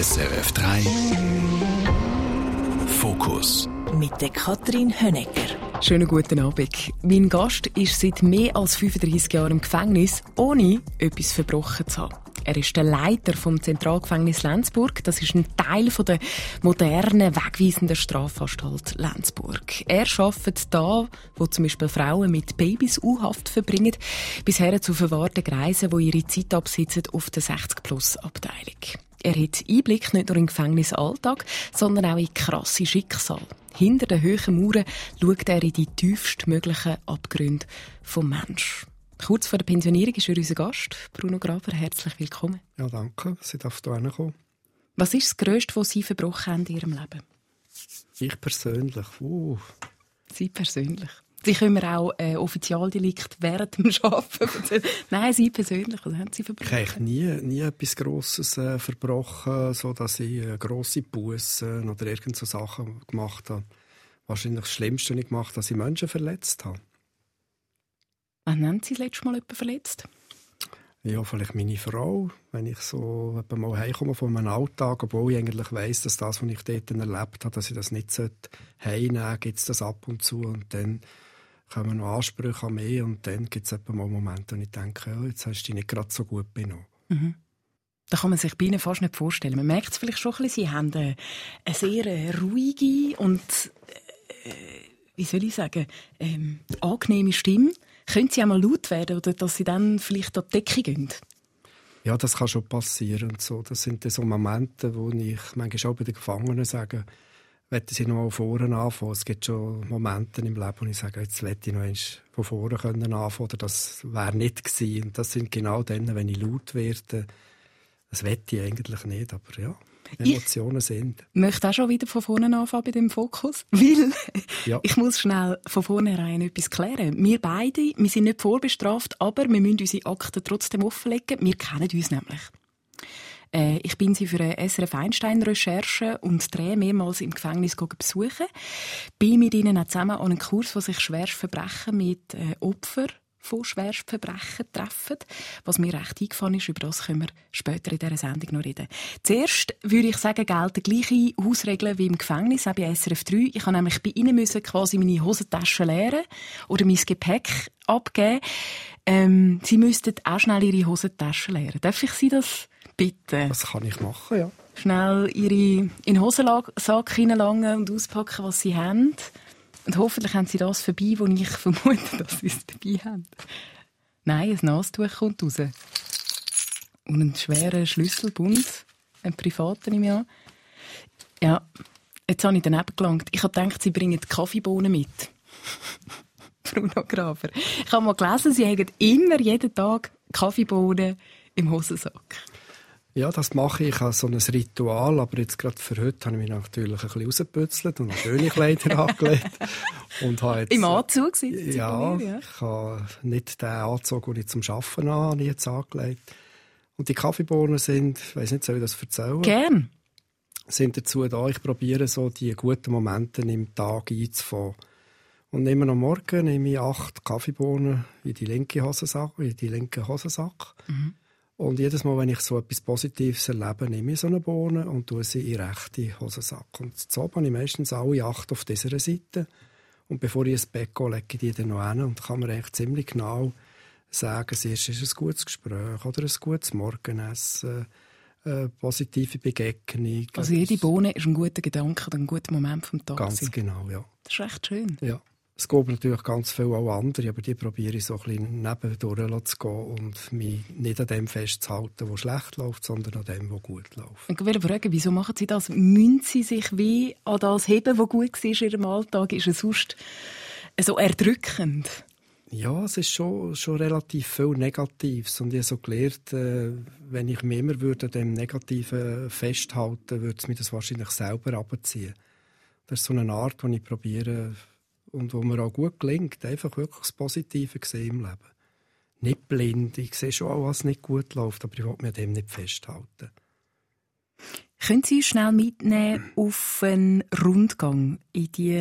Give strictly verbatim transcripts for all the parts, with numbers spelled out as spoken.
S R F drei Fokus mit der Katrin Hönecker. Schönen guten Abend. Mein Gast ist seit mehr als fünfunddreissig Jahren im Gefängnis, ohne etwas verbrochen zu haben. Er ist der Leiter vom Zentralgefängnis Lenzburg. Das ist ein Teil der modernen, wegweisenden Strafanstalt Lenzburg. Er arbeitet da, wo zum Beispiel Frauen mit Babys U-Haft verbringen, bis her zu verwahrten Greisen, die ihre Zeit absitzen auf der sechzig-plus-Abteilung. Er hat Einblick nicht nur in den Gefängnisalltag, sondern auch in krasse Schicksale. Hinter den hohen Mauern schaut er in die tiefstmöglichen Abgründe des Menschen. Kurz vor der Pensionierung ist er unser Gast, Bruno Graber. Herzlich willkommen. Ja, danke, dass ich hierher kommen. Was ist das Grösste, was Sie verbrochen haben in Ihrem Leben? Ich persönlich? Uh. Sie persönlich? Sie können mir auch äh, Offizialdelikt während dem Arbeiten erzählen. Nein, Sie persönlich, was haben Sie verbrochen? Ich habe nie, nie etwas Grosses äh, verbrochen, so dass ich äh, grosse Bussen oder irgend so Sachen gemacht habe. Wahrscheinlich das Schlimmste, was ich gemacht habe, dass ich Menschen verletzt habe. Wann haben Sie das letzte Mal jemanden verletzt? Ja, vielleicht meine Frau. Wenn ich so mal heimkomme von meinem Alltag, obwohl ich eigentlich weiss, dass das, was ich dort erlebt habe, dass ich das nicht heimnehmen sollte, gibt es das ab und zu. Und dann kommen noch Ansprüche an mich und dann gibt es mal Momente, wo ich denke, ja, jetzt hast du dich nicht gerade so gut benommen. Mhm. Da kann man sich bei Ihnen fast nicht vorstellen. Man merkt es vielleicht schon ein bisschen, Sie haben eine, eine sehr ruhige und, äh, wie soll ich sagen, ähm, angenehme Stimme. Können Sie auch mal laut werden oder dass Sie dann vielleicht an die Decke gehen? Ja, das kann schon passieren. Und so. Das sind so Momente, wo ich manchmal auch bei den Gefangenen sage, möchte ich noch mal vorne anfangen. Es gibt schon Momente im Leben, wo ich sage, jetzt möchte ich noch einmal von vorne anfangen oder das wäre nicht gewesen. Und das sind genau dann, wenn ich laut werde. Das möchte ich eigentlich nicht, aber ja, Emotionen ich sind. Ich möchte auch schon wieder von vorne anfangen bei dem Fokus, weil ja. Ich muss schnell von vornherein etwas klären. Wir beide, wir sind nicht vorbestraft, aber wir müssen unsere Akten trotzdem offenlegen. Wir kennen uns nämlich. Äh, ich bin sie für eine S R F Einstein-Recherche und Dreh mehrmals im Gefängnis besuchen. Bin mit ihnen auch zusammen an einem Kurs, wo sich Schwerstverbrechen mit äh, Opfern von Schwerstverbrechen treffen. Was mir recht eingefallen ist, über das können wir später in dieser Sendung noch reden. Zuerst würde ich sagen, gelten gleiche Hausregeln wie im Gefängnis, auch bei S R F drei. Ich musste nämlich bei Ihnen müssen quasi meine Hosentasche leeren oder mein Gepäck abgeben. Ähm, Sie müssten auch schnell Ihre Hosentasche leeren. Darf ich Sie das bitten? Das kann ich machen, ja. Schnell Ihre in den Hosensack hineinlangen und auspacken, was Sie haben. Und hoffentlich haben Sie das vorbei, wo ich vermute, dass Sie es dabei haben. Nein, ein Nastuch kommt raus. Und einen schweren Schlüsselbund, einen privaten nehme ich an. Ja, jetzt habe ich daneben gelangt. Ich habe gedacht, Sie bringen Kaffeebohnen mit. Bruno Graber. Ich habe mal gelesen, Sie haben immer jeden Tag Kaffeebohnen im Hosensack. Ja, das mache ich. Ich habe so ein Ritual, aber jetzt gerade für heute habe ich mich natürlich ein bisschen rausgepützelt und schöne Kleider angelegt. Und habe jetzt, im Anzug sitzen Sie ja, mir, ja, ich habe nicht den Anzug, den ich zum Arbeiten habe, habe ich jetzt angelegt. Und die Kaffeebohnen sind, ich weiss nicht, soll ich das erzählen? Gern. Sind dazu da, ich probiere so die guten Momente im Tag einzufangen. Und immer am Morgen nehme ich acht Kaffeebohnen in die linke Hosensack, in die linke Hosensack. Mhm. Und jedes Mal, wenn ich so etwas Positives erlebe, nehme ich so eine Bohne und tue sie in den rechten Hosensack. Und so habe ich meistens alle acht auf dieser Seite. Und bevor ich ins Bett gehe, lege ich die dann noch hin und kann mir eigentlich ziemlich genau sagen, es ist ein gutes Gespräch oder ein gutes Morgenessen, eine positive Begegnung. Also jede Bohne ist ein guter Gedanke oder ein guter Moment vom Tag. Ganz genau, ja. Das ist recht schön. Ja. Es gibt natürlich ganz viele auch andere, aber die probiere ich so ein bisschen nebendurch zu gehen und mich nicht an dem festzuhalten, was schlecht läuft, sondern an dem, was gut läuft. Ich wollte fragen, wieso machen Sie das? Müssen Sie sich wie an das heben, was gut war in Ihrem Alltag? Ist es sonst so erdrückend? Ja, es ist schon, schon relativ viel Negatives. Und ich habe so gelernt, äh, wenn ich mich immer würde an dem Negativen festhalten, würde es mir das wahrscheinlich selber abziehen. Das ist so eine Art, die ich probiere, und wo mir auch gut gelingt, einfach wirklich das Positive sehen im Leben. Nicht blind, ich sehe schon auch, was nicht gut läuft, aber ich will mich an dem nicht festhalten. Können Sie uns schnell mitnehmen auf einen Rundgang in die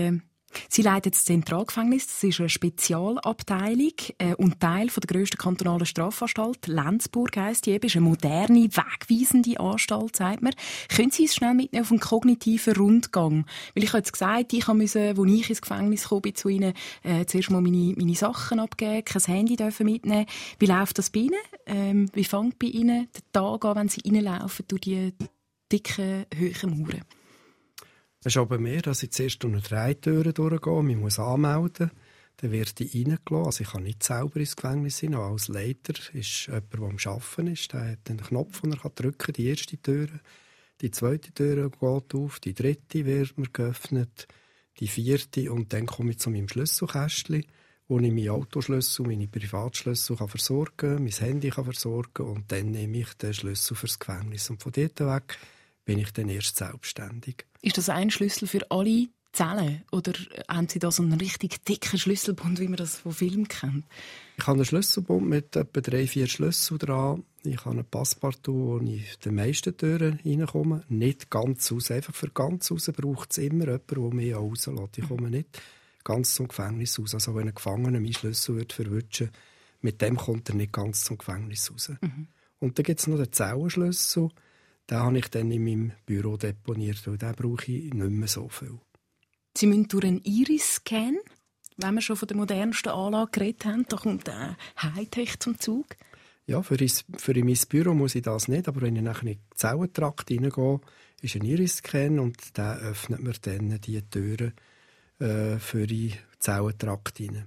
Sie leitet das Zentralgefängnis, das ist eine Spezialabteilung äh, und Teil von der grössten kantonalen Strafanstalt. Lenzburg heisst die eben, ist eine moderne, wegweisende Anstalt, sagt man. Können Sie uns schnell mitnehmen auf einen kognitiven Rundgang? Weil ich habe jetzt gesagt, ich musste, als ich ins Gefängnis kam, zu Ihnen äh, zuerst mal meine, meine Sachen abgeben, kein Handy dürfen mitnehmen. Wie läuft das bei Ihnen? Ähm, wie fängt bei Ihnen der Tag an, wenn Sie reinlaufen durch die dicken, hohen Mauern? Es ist aber mehr, dass ich zuerst durch drei Türen durchgehe. Ich muss anmelden. Dann werde ich reingelassen. Also ich kann nicht selber ins Gefängnis rein. Als Leiter ist jemand, der am Arbeiten ist. Der hat einen Knopf, den er drücken kann. Die erste Tür, die zweite Tür geht auf, die dritte wird mir geöffnet, die vierte. Und dann komme ich zu meinem Schlüsselkästchen, wo ich meinen Autoschlüssel, meine Privatschlüssel kann versorgen kann, mein Handy kann versorgen und dann nehme ich den Schlüssel fürs Gefängnis. Und von dort weg bin ich dann erst selbstständig. Ist das ein Schlüssel für alle Zellen? Oder haben Sie da so einen richtig dicken Schlüsselbund, wie man das von Filmen kennt? Ich habe einen Schlüsselbund mit etwa drei, vier Schlüsseln dran. Ich habe einen Passepartout, wo ich den meisten Türen reinkomme. Nicht ganz raus. Einfach für ganz raus braucht es immer jemanden, der mich auch rauslässt. Ich komme nicht ganz zum Gefängnis raus. Also wenn ein Gefangener meinen Schlüssel wird verwutschen, mit dem kommt er nicht ganz zum Gefängnis raus. Mhm. Und dann gibt es noch den Zellenschlüssel. Den habe ich dann in meinem Büro deponiert, weil den brauche ich nicht mehr so viel. Sie müssen durch einen Iris-Scan, wenn wir schon von der modernsten Anlage geredet haben, da kommt der Hightech zum Zug. Ja, für, is, für in mein Büro muss ich das nicht, aber wenn ich nachher in den Zellentrakt reingehe, ist ein Iris-Scan und der öffnet mir dann die Türen äh, für den Zellentrakt rein.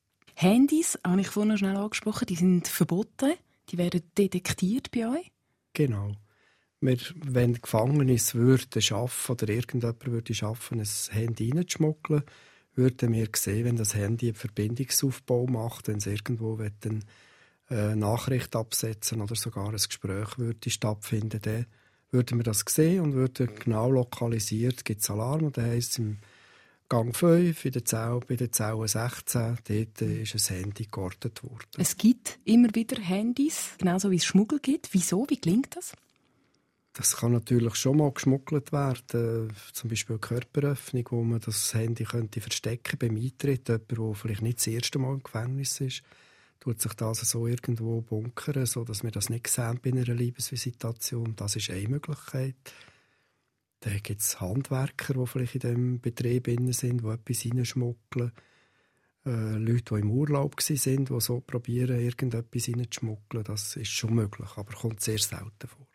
Handys, habe ich vorhin schnell angesprochen, die sind verboten, die werden detektiert bei euch? Genau. Wir, wenn der Gefängnis würde schaffen oder irgendjemand würde schaffen, ein Handy reinzuschmuggeln, würden wir sehen, wenn das Handy einen Verbindungsaufbau macht, wenn es irgendwo eine äh, Nachricht absetzen oder sogar ein Gespräch würde stattfinden, dann würden wir das sehen und würden genau lokalisiert, gibt es Alarm und dann heisst es im Gang fünf, in der Zelle, bei der Zelle sechzehn, dort ist ein Handy geortet worden. Es gibt immer wieder Handys, genauso wie es Schmuggel gibt. Wieso? Wie gelingt das? Das kann natürlich schon mal geschmuggelt werden. Zum Beispiel eine Körperöffnung, wo man das Handy könnte verstecken beim Eintritt. Jemand, der vielleicht nicht das erste Mal im Gefängnis ist, tut sich das so irgendwo bunkern, sodass wir das nicht sehen bei einer Liebesvisitation. Das ist eine Möglichkeit. Dann gibt es Handwerker, die vielleicht in diesem Betrieb sind, die etwas reinschmuggeln. Äh, Leute, die im Urlaub waren, die so probieren, irgendetwas reinzuschmuggeln. Das ist schon möglich, aber kommt sehr selten vor.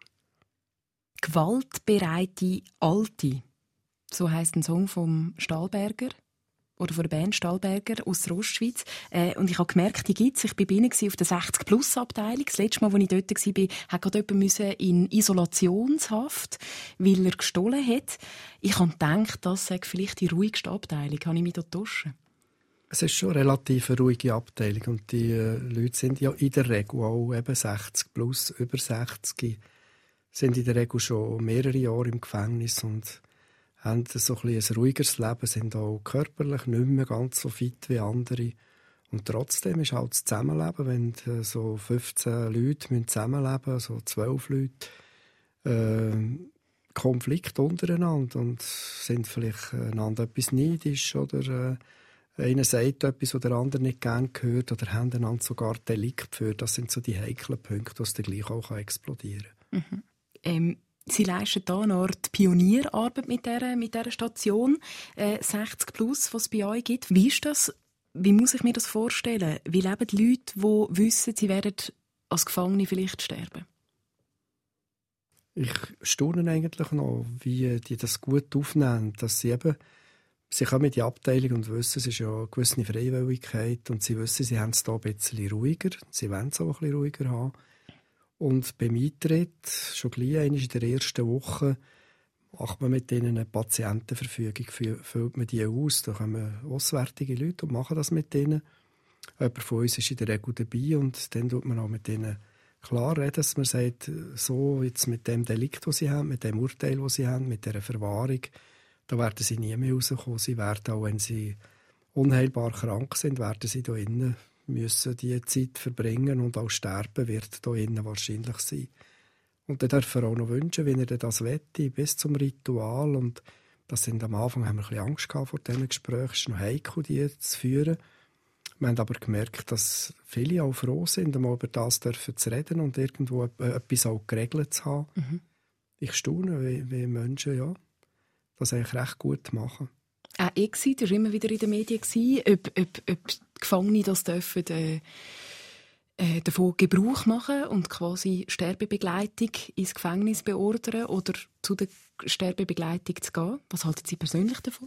«Gewaltbereite Alte», so heisst ein Song vom Stahlberger oder von der Band Stahlberger aus der Ostschweiz. Äh, und ich habe gemerkt, die gibt es. Ich war bei ihnen auf der sechzig plus Abteilung. Das letzte Mal, als ich dort war, musste gerade jemand in Isolationshaft, weil er gestohlen hat. Ich habe gedacht, das sei vielleicht die ruhigste Abteilung. Habe ich mich da getäuscht? Es ist schon eine relativ ruhige Abteilung. Und die äh, Leute sind ja in der Regel auch eben sechzig plus, über sechzig, sind in der Regel schon mehrere Jahre im Gefängnis und haben so ein, ein ruhigeres Leben, sind auch körperlich nicht mehr ganz so fit wie andere. Und trotzdem ist halt das Zusammenleben, wenn so fünfzehn Leute zusammenleben, so zwölf Leute, äh, Konflikte untereinander und sind vielleicht einander etwas neidisch oder äh, einer sagt etwas, was der andere nicht gerne hört oder haben einander sogar Delikt geführt. Das sind so die heiklen Punkte, wo es dann gleich auch explodieren kann. Mhm. Ähm, Sie leisten hier eine Art Pionierarbeit mit dieser, mit dieser Station äh, sechzig plus, was es bei euch gibt. Wie ist das? Wie muss ich mir das vorstellen? Wie leben die Leute, die wissen, sie werden als Gefangene vielleicht sterben? Ich staune eigentlich noch, wie die das gut aufnehmen, dass sie eben, sie kommen in die Abteilung und wissen, es ist ja eine gewisse Freiwilligkeit und sie wissen, sie haben es hier ein bisschen ruhiger, sie wollen es auch ein bisschen ruhiger haben. Und beim Eintritt, schon gleich in der ersten Woche, macht man mit ihnen eine Patientenverfügung, füllt man die aus, da kommen auswärtige Leute und machen das mit ihnen. Jemand von uns ist in der Regel dabei und dann tut man auch mit ihnen klar reden, dass man sagt, so jetzt mit dem Delikt, das sie haben, mit dem Urteil, das sie haben, mit dieser Verwahrung, da werden sie nie mehr rauskommen. Sie werden auch, wenn sie unheilbar krank sind, werden sie da innen müssen die Zeit verbringen und auch sterben wird da innen wahrscheinlich sein. Und dann darf er auch noch wünschen, wenn er das wette, bis zum Ritual. Und Das sind am Anfang haben wir ein bisschen Angst gehabt vor diesen Gesprächen. Es ist noch heikel, die zu führen. Wir haben aber gemerkt, dass viele auch froh sind, einmal über das dürfen zu reden und irgendwo etwas auch geregelt zu haben. Mhm. Ich staune, wie, wie Menschen ja, das eigentlich recht gut machen. Auch Exit war immer wieder in den Medien, ob, ob, ob die Gefangenen das dürfen, äh, äh, davon Gebrauch machen und quasi Sterbebegleitung ins Gefängnis beordern oder zu der Sterbebegleitung zu gehen. Was halten Sie persönlich davon?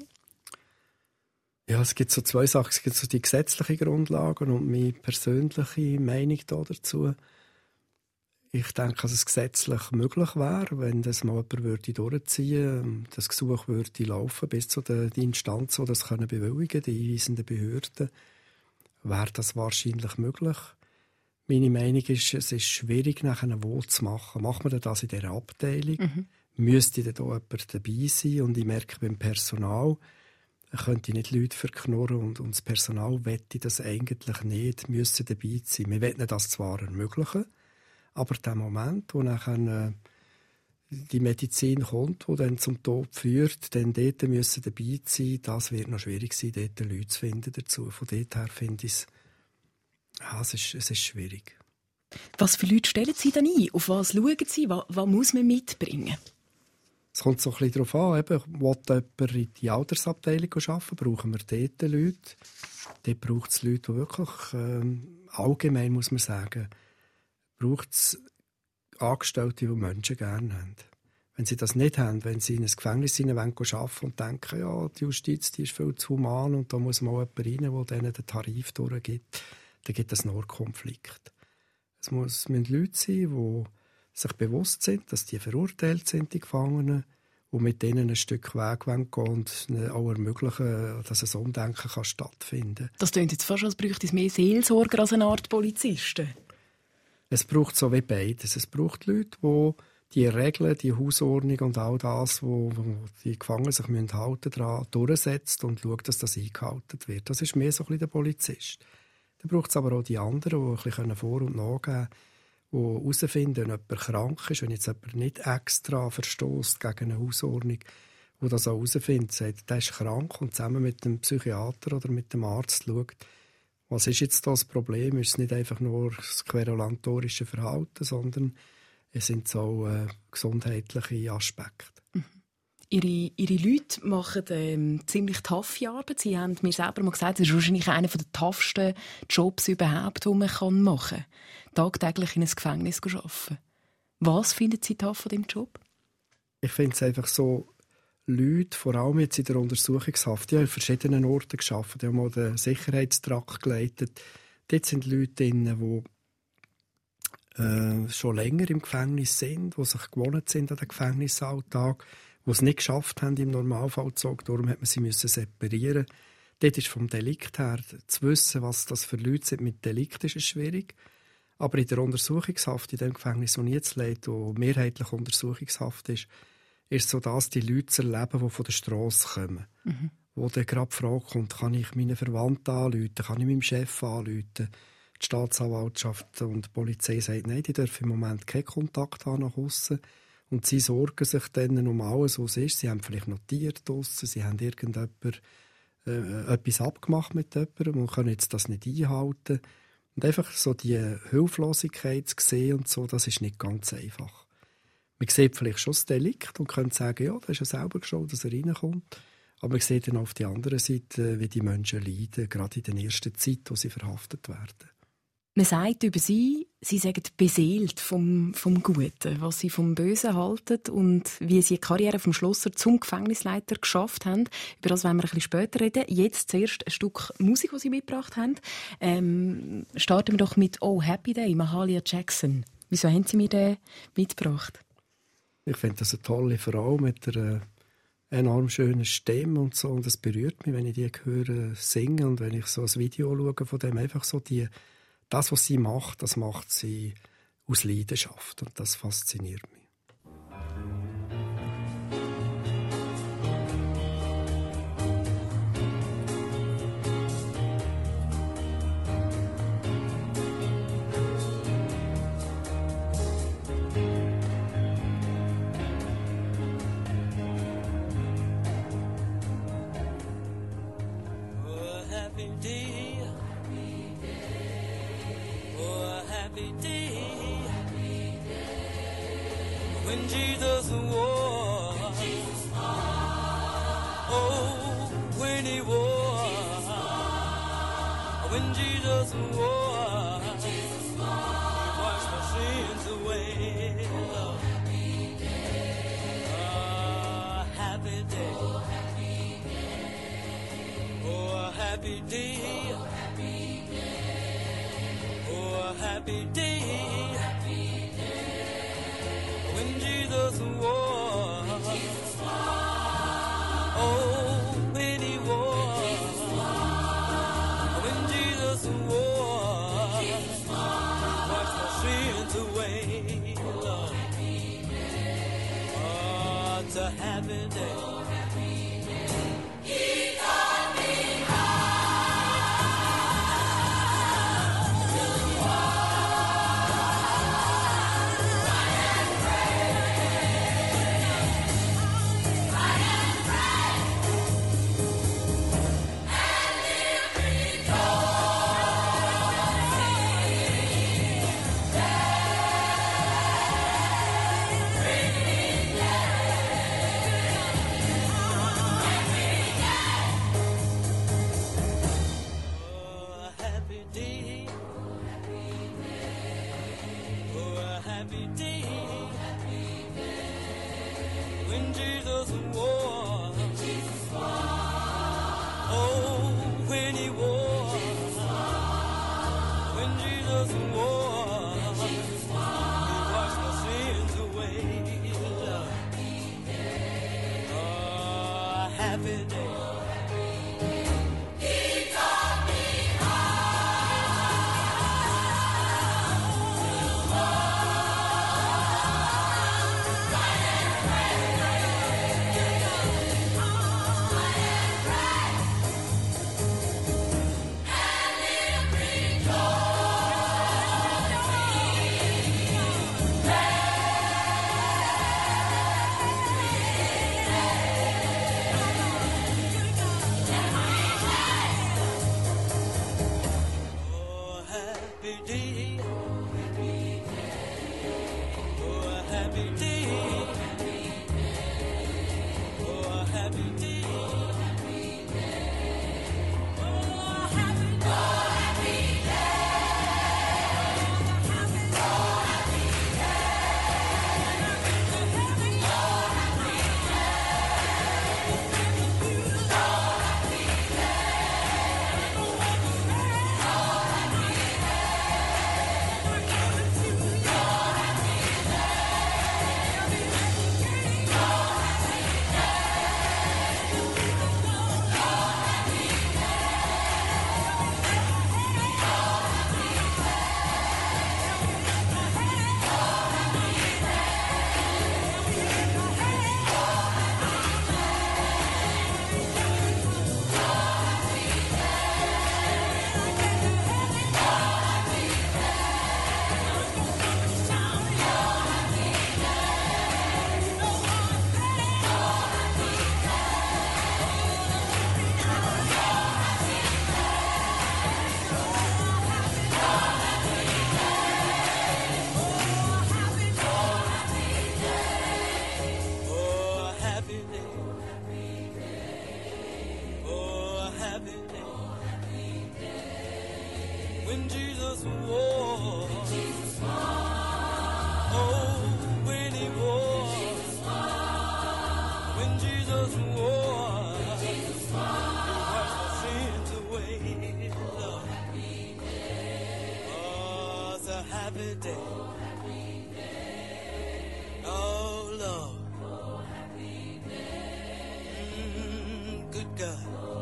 Ja, es gibt so zwei Sachen. Es gibt so die gesetzlichen Grundlagen und meine persönliche Meinung dazu. Ich denke, dass es gesetzlich möglich wäre, wenn das mal jemand würde durchziehen, das Gesuch würde laufen bis zu den Instanzen, die das können bewilligen, die einweisenden Behörden, wäre das wahrscheinlich möglich. Meine Meinung ist, es ist schwierig, nachher wo zu machen. Macht man das in dieser Abteilung? Mhm. Müsste da jemand dabei sein? Und ich merke beim Personal, könnte nicht Leute verknurren und, und das Personal wette das eigentlich nicht, müssen dabei sein. Wir wollen das zwar ermöglichen, aber der Moment, wo nachher äh, die Medizin kommt, die dann zum Tod führt, dann dort müssen dabei sein, das wird noch schwierig sein, dort Leute zu finden dazu. Von dort her finde ich es, ja, es ist, es ist schwierig. Was für Leute stellen Sie denn ein? Auf was schauen Sie? Was, was muss man mitbringen? Es kommt so ein bisschen darauf an, eben, will jemand in die Altersabteilung arbeiten, brauchen wir dort Leute. Dort braucht es Leute, die wirklich, ähm, allgemein muss man sagen, braucht es Angestellte, die Menschen gerne haben. Wenn sie das nicht haben, wenn sie in ein Gefängnis arbeiten wollen und denken, ja, die Justiz die ist viel zu human und da muss mal jemand rein, der denen den Tarif durchgibt, dann gibt es nur Konflikt. Es muss, müssen Leute sein, die sich bewusst sind, dass die verurteilt sind, die Gefangenen, und mit denen ein Stück Weg gehen und auch ermöglichen, dass ein Umdenken kann stattfinden kann. Das klingt jetzt fast, als bräuchte es mehr Seelsorger als eine Art Polizisten. Es braucht so wie beides. Es braucht Leute, die die Regeln, die Hausordnung und all das, wo, wo die Gefangenen sich müssen halten daran durchsetzt und schaut, dass das eingehalten wird. Das ist mehr so ein bisschen der Polizist. Dann braucht es aber auch die anderen, die ein bisschen vor- und nachgeben können, die herausfinden, wenn jemand krank ist, wenn jetzt jemand nicht extra verstößt gegen eine Hausordnung, die das auch herausfindet, sagt, der ist krank und zusammen mit dem Psychiater oder mit dem Arzt schaut, was ist jetzt das Problem? Ist es nicht einfach nur das querulantorische Verhalten, sondern es sind so äh, gesundheitliche Aspekte. Mhm. Ihre, ihre Leute machen ähm, ziemlich taffe Arbeit. Sie haben mir selber mal gesagt, das ist wahrscheinlich einer der toughsten Jobs überhaupt, die man machen kann. Tagtäglich in ein Gefängnis arbeiten. Was finden Sie tough an diesem Job? Ich finde es einfach so, Leute, vor allem jetzt in der Untersuchungshaft, die haben an verschiedenen Orten gearbeitet, die haben mal den Sicherheitstrakt geleitet. Dort sind Leute drin, die äh, schon länger im Gefängnis sind, die sich gewohnt sind an den Gefängnisalltag, die es nicht geschafft haben im Normalfallzug, darum hat man sie müssen separieren. Dort ist vom Delikt her zu wissen, was das für Leute sind mit Delikt, ist es schwierig. Aber in der Untersuchungshaft, in dem Gefängnis, das ich jetzt leite, wo mehrheitlich Untersuchungshaft ist, ist so, dass die Leute zu erleben, die von der Strasse kommen. Mhm. Wo dann gerade die Frage kommt, kann ich meine Verwandten anrufen, kann ich meinem Chef anrufen? Die Staatsanwaltschaft und die Polizei sagen, nein, die dürfen im Moment keinen Kontakt haben nach aussen. Und sie sorgen sich dann um alles, was es ist. Sie haben vielleicht notiert draussen, sie haben irgendjemand äh, etwas abgemacht mit jemandem und können jetzt das nicht einhalten. Und einfach so die Hilflosigkeit zu sehen und so, das ist nicht ganz einfach. Man sieht vielleicht schon das Delikt und könnte sagen, ja, das ist ja selber geschaut, dass er reinkommt. Aber man sieht dann auf der anderen Seite, wie die Menschen leiden, gerade in der ersten Zeit, wo sie verhaftet werden. Man sagt über sie, sie sagen beseelt vom, vom Guten, was sie vom Bösen halten und wie sie die Karriere vom Schlosser zum Gefängnisleiter geschafft haben. Über das wollen wir ein bisschen später reden. Jetzt zuerst ein Stück Musik, das sie mitgebracht haben. Ähm, starten wir doch mit «Oh Happy Day», Mahalia Jackson. Wieso haben Sie mir den mitgebracht? Ich finde das eine tolle Frau mit einer enorm schönen Stimme und so. Und es berührt mich, wenn ich die höre singen und wenn ich so ein Video schaue von dem, einfach so die das, was sie macht, das macht sie aus Leidenschaft und das fasziniert mich. Jesus wore, he washed my sins away. Oh, happy day. Oh, happy day. Oh, happy day. Oh, happy day. Oh, happy day. When Jesus wore, oh, when he wore, when Jesus wore, washed my sins away. Lord. Oh, it's a happy day. He taught me when Jesus wore, Jesus wore. Oh, when he wore, Jesus wore. When Jesus wore, Jesus wore. He washed my sins away. Lord. Happy day. Oh, it's a happy day. Oh, happy day. Oh, Lord. Oh, happy day. Mm, good God.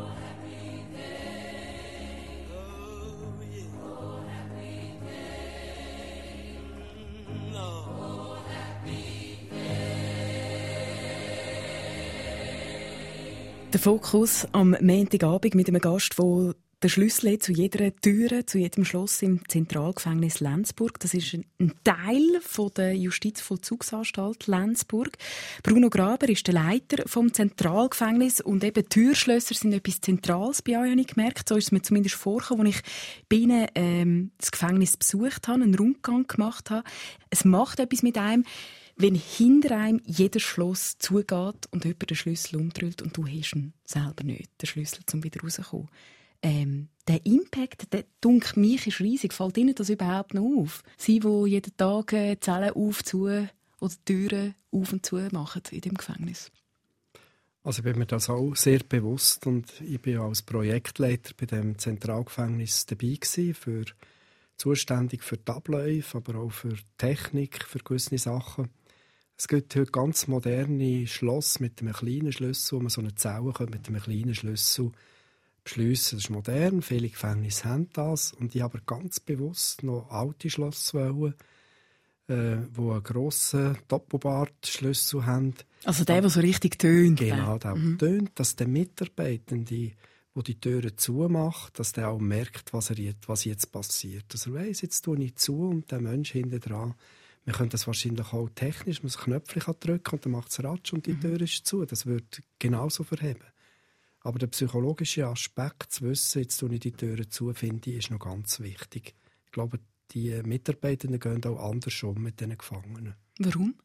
Der Fokus am Montagabend mit einem Gast, der den Schlüssel hat zu jeder Tür, zu jedem Schloss im Zentralgefängnis Lenzburg. Das ist ein Teil von der Justizvollzugsanstalt Lenzburg. Bruno Graber ist der Leiter vom Zentralgefängnis und eben Türschlösser sind etwas Zentrales bei euch, habe ich gemerkt. So ist es mir zumindest vorgekommen, als ich bei Ihnen ähm, das Gefängnis besucht habe, einen Rundgang gemacht habe. Es macht etwas mit einem, wenn hinter einem jedes Schloss zugeht und jemand den Schlüssel umdreht und du hast ihn selber nicht, den Schlüssel, um wieder rauszukommen. Ähm, der Impact, der dunkt mich, ist riesig. Fällt Ihnen das überhaupt noch auf? Sie, die jeden Tag äh, Zellen auf, zu oder Türen auf und zu machen in dem Gefängnis? Also ich bin mir das auch sehr bewusst und ich bin als Projektleiter bei dem Zentralgefängnis dabei gewesen, für zuständig für die Abläufe, aber auch für Technik, für gewisse Sachen. Es gibt heute ganz moderne Schloss mit einem kleinen Schlüssel, wo man so eine Zelle mit einem kleinen Schlüssel beschliessen. Das ist modern, viele Gefängnisse haben das. Und ich habe ganz bewusst noch alte Schloss wollen, äh, wo einen grossen Doppelbart-Schlüssel haben. Also der, der so richtig tönt. Genau, der mhm. tönt, dass der Mitarbeitende, der die Türen zumacht, dass der auch merkt, was, er jetzt, was jetzt passiert. Dass er weiss, jetzt tue ich zu und der Mensch hinten dran. Wir können das wahrscheinlich auch technisch, man ein Knöpfchen drücken und dann macht es Ratsch und die mhm. Tür ist zu. Das würde genauso verheben. Aber der psychologische Aspekt, zu wissen, jetzt tue ich die Türen zu, finde ich, ist noch ganz wichtig. Ich glaube, die Mitarbeitenden gehen auch anders um mit diesen Gefangenen. Warum?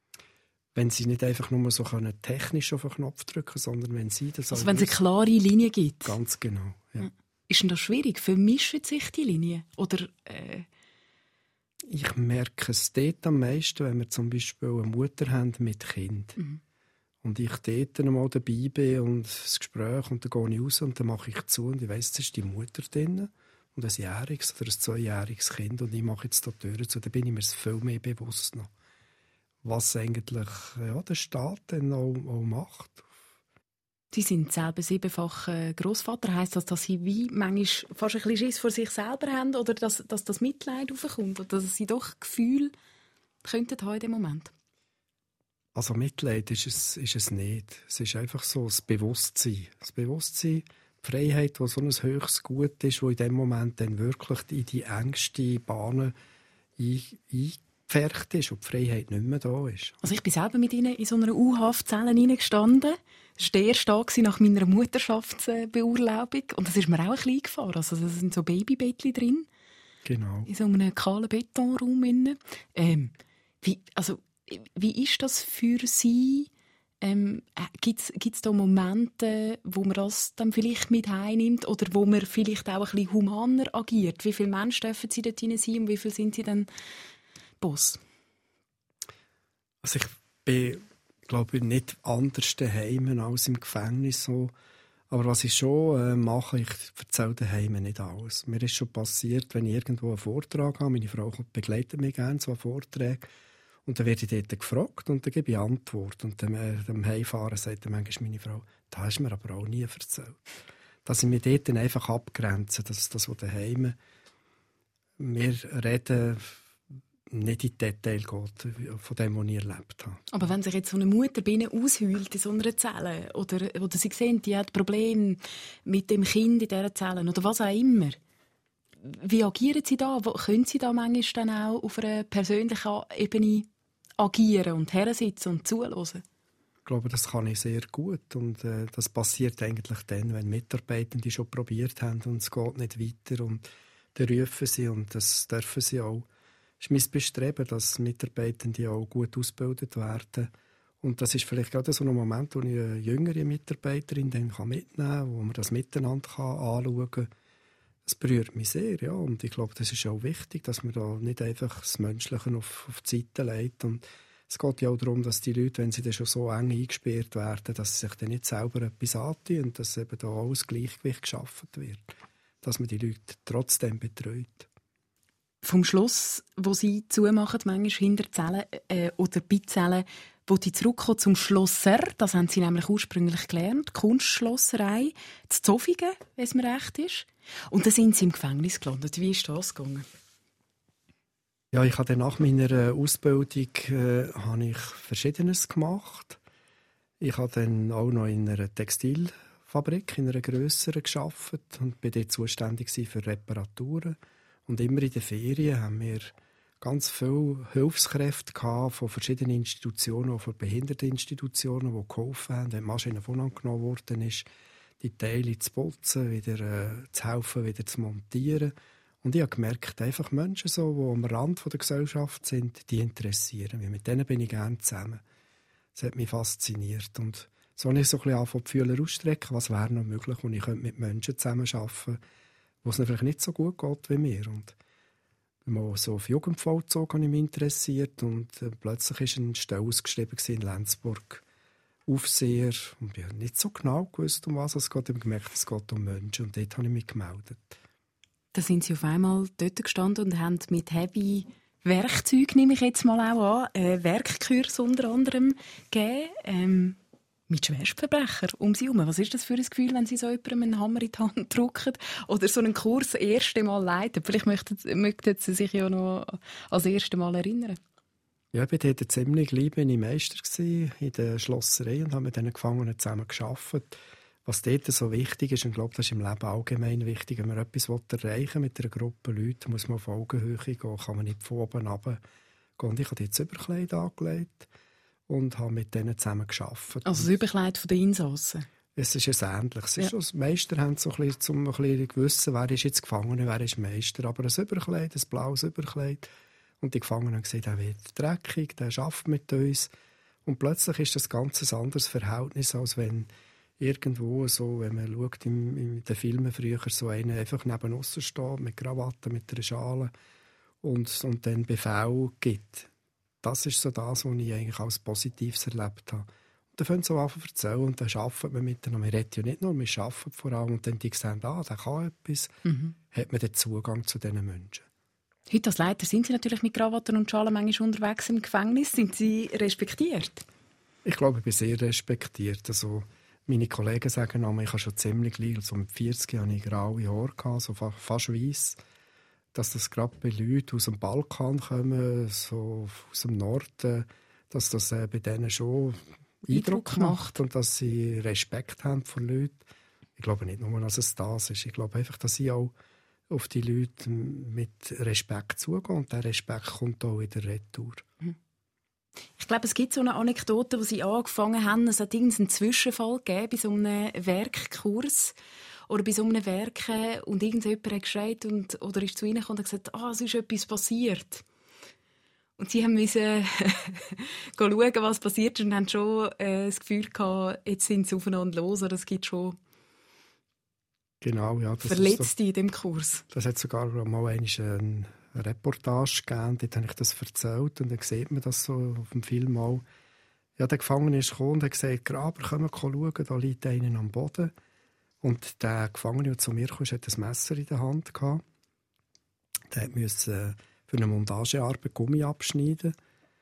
Wenn sie nicht einfach nur so technisch auf den Knopf drücken können, sondern wenn sie das Also wenn es eine klare Linie gibt? Ganz genau, ja. Ist denn das schwierig? Vermischen sich die Linien? Oder, äh... Ich merke es dort am meisten, wenn wir zum Beispiel eine Mutter haben mit Kind. Mhm. Und ich dort einmal dabei bin und das Gespräch, und dann gehe ich raus und dann mache ich zu und ich weiss, es ist die Mutter drin und ein jähriges oder ein zweijähriges Kind und ich mache jetzt die Türen zu, dann bin ich mir viel mehr bewusst noch, was eigentlich ja, der Staat dann auch, auch macht. Sie sind selber siebenfacher Grossvater. Heisst das, dass Sie wie manchmal fast ein bisschen Schiss vor sich selber haben oder dass, dass das Mitleid aufkommt oder dass Sie doch Gefühl könnten haben in dem Moment? Also Mitleid ist es, ist es nicht. Es ist einfach so das Bewusstsein. Das Bewusstsein, die Freiheit, die so ein höchstes Gut ist, die in dem Moment dann wirklich in die engsten Bahnen eingepfercht ist und die Freiheit nicht mehr da ist. Also ich bin selber mit Ihnen in so einer U-Haft-Zelle reingestanden. Das war der erste Tag nach meiner Mutterschaftsbeurlaubung. Und das ist mir auch ein bisschen eingefahren. Also da sind so Babybettchen drin. Genau. In so einem kahlen Betonraum. Ähm, wie, also, wie ist das für Sie? Ähm, Gibt es da Momente, wo man das dann vielleicht mit heimnimmt oder wo man vielleicht auch ein bisschen humaner agiert? Wie viele Menschen dürfen Sie dort sein und wie viele sind Sie dann Boss? Also ich bin, glaube ich, nicht anders daheim als im Gefängnis. So. Aber was ich schon äh, mache, ich erzähle daheim nicht alles. Mir ist schon passiert, wenn ich irgendwo einen Vortrag habe, meine Frau begleitet mich gerne zu einem Vortrag, und dann werde ich dort gefragt und dann gebe ich Antwort. Und dann äh, dem Heimfahren sagt dann manchmal meine Frau, das hast du mir aber auch nie erzählt. Dass ich mich dort dann einfach abgrenze, dass das, was daheim wir reden, nicht in die Details geht, von dem, was ich erlebt habe. Aber wenn sich jetzt so eine Mutter bei Ihnen ausheult in so einer Zelle oder, oder Sie sehen, die hat Probleme mit dem Kind in dieser Zelle oder was auch immer, wie agieren Sie da? Können Sie da manchmal dann auch auf einer persönlichen Ebene agieren und hersitzen und zuhören? Ich glaube, das kann ich sehr gut. Und äh, das passiert eigentlich dann, wenn Mitarbeitende schon probiert haben und es geht nicht weiter. Und dann rufen sie und das dürfen sie auch. Es ist mein Bestreben, dass Mitarbeitende auch gut ausgebildet werden. Und das ist vielleicht gerade so ein Moment, wo ich eine jüngere Mitarbeiterin dann mitnehmen kann, wo man das miteinander anschauen kann. Das berührt mich sehr, ja. Und ich glaube, das ist auch wichtig, dass man da nicht einfach das Menschliche auf, auf die Seite legt. Und es geht ja auch darum, dass die Leute, wenn sie dann schon so eng eingesperrt werden, dass sie sich dann nicht selber etwas antun und dass eben da auch ein Gleichgewicht geschaffen wird. Dass man die Leute trotzdem betreut. Vom Schloss, wo Sie zumachen, manchmal hinter Zellen äh, oder bei Zellen, wo die zurückkommen zum Schlosser, das haben Sie nämlich ursprünglich gelernt, Kunstschlosserei, zu Zofingen, wenn es mir recht ist. Und dann sind Sie im Gefängnis gelandet. Wie ist das gegangen? Ja, ich habe nach meiner Ausbildung äh, habe ich Verschiedenes gemacht. Ich habe dann auch noch in einer Textilfabrik, in einer grösseren, gearbeitet und bin dort zuständig für Reparaturen. Und immer in den Ferien haben wir ganz viele Hilfskräfte gehabt von verschiedenen Institutionen, auch von Behinderteninstitutionen, die geholfen haben, wenn die Maschine vonangenommen worden ist, die Teile zu putzen, wieder äh, zu helfen, wieder zu montieren. Und ich habe gemerkt, einfach Menschen, so, die am Rand der Gesellschaft sind, die interessieren mich. Mit denen bin ich gerne zusammen. Das hat mich fasziniert. Und so habe ich so ein bisschen angefangen, die Fühler ausstrecken, was wäre noch möglich, und ich könnte mit Menschen zusammenarbeiten, wo es ihnen vielleicht nicht so gut geht wie mir. Und mal so auf Jugendvollzug habe ich mich interessiert, und äh, plötzlich ist eine Stelle ausgeschrieben in Lenzburg. Aufseher, und ich habe nicht so genau gewusst, um was es geht. Ich habe gemerkt, es geht um Menschen, und dort habe ich mich gemeldet. Da sind Sie auf einmal dort gestanden und haben mit heavy Werkzeug, nehme ich jetzt mal auch an, äh, Werkkurs unter anderem gegeben, ähm, mit Schwerstverbrechern um Sie herum. Was ist das für ein Gefühl, wenn Sie so jemandem einen Hammer in die Hand drücken oder so einen Kurs das erste Mal leiten? Vielleicht möchten, möchten Sie sich ja noch als erste Mal erinnern. Ja, ich war dort ziemlich gleich, bin ich Meister gewesen, in der Schlosserei, und habe mit diesen Gefangenen zusammen gearbeitet. Was dort so wichtig ist, und ich glaube, das ist im Leben allgemein wichtig, wenn man etwas erreichen will mit einer Gruppe Leute, muss man auf Augenhöhe gehen, kann man nicht von oben runter gehen. Und ich habe jetzt Überkleid angelegt und habe mit denen zusammen gearbeitet. Also das Überkleid der Insassen? Es ist ein ähnliches. Ja. Ist, Meister haben so ein bisschen, zum ein bisschen wissen, wer ist jetzt Gefangener, wer ist Meister. Aber ein Überkleid, ein blaues Überkleid. Und die Gefangenen haben gesagt, er wird dreckig, der arbeitet mit uns. Und plötzlich ist das ganz ein anderes Verhältnis, als wenn irgendwo so, wenn man schaut, in, in den Filmen früher, so einer einfach neben uns steht, mit Krawatte, mit einer Schale und, und dann Befehl gibt. Das ist so das, was ich eigentlich als Positives erlebt habe. Und dann fangen sie so an zu erzählen, und dann arbeiten wir miteinander. Wir reden ja nicht nur, wir arbeiten vor allem. Und dann die sehen, ah, der kann etwas, mhm. hat man den Zugang zu diesen Menschen. Heute als Leiter sind Sie natürlich mit Krawatten und Schalen manchmal unterwegs im Gefängnis. Sind Sie respektiert? Ich glaube, ich bin sehr respektiert. Also, meine Kollegen sagen auch, ich habe schon ziemlich gleich, also mit vierzig hatte ich graue Haare, so fast weiss. Dass das gerade bei Leuten aus dem Balkan kommen, so aus dem Norden, dass das äh, bei denen schon Eindruck, Eindruck macht und dass sie Respekt haben vor Leuten. Ich glaube nicht nur, dass es das ist. Ich glaube einfach, dass sie auch auf die Leute mit Respekt zugehen, und der Respekt kommt auch in der Retour. Ich glaube, es gibt so eine Anekdote, wo Sie angefangen haben, es hat irgendeinen Zwischenfall gegeben bei so einem Werkkurs oder bei so einem Werk, und irgendjemand hat geschreit und, oder ist zu Ihnen gekommen und hat gesagt, ah, es ist etwas passiert. Und Sie mussten schauen, was passiert ist, und haben schon äh, das Gefühl gehabt, jetzt sind sie aufeinander los, oder es gibt schon genau, ja, das Verletzte so, in diesem Kurs. Das hat sogar mal eine Reportage gegeben, dort habe ich das erzählt, und dann sieht man das so auf dem Film auch. Ja, der Gefangene ist gekommen und hat gesagt, Graber, können wir schauen, da liegt einer am Boden. Und der Gefangene, der zu mir kam, hat ein Messer in der Hand gehabt. Der musste für eine Montagearbeit Gummi abschneiden.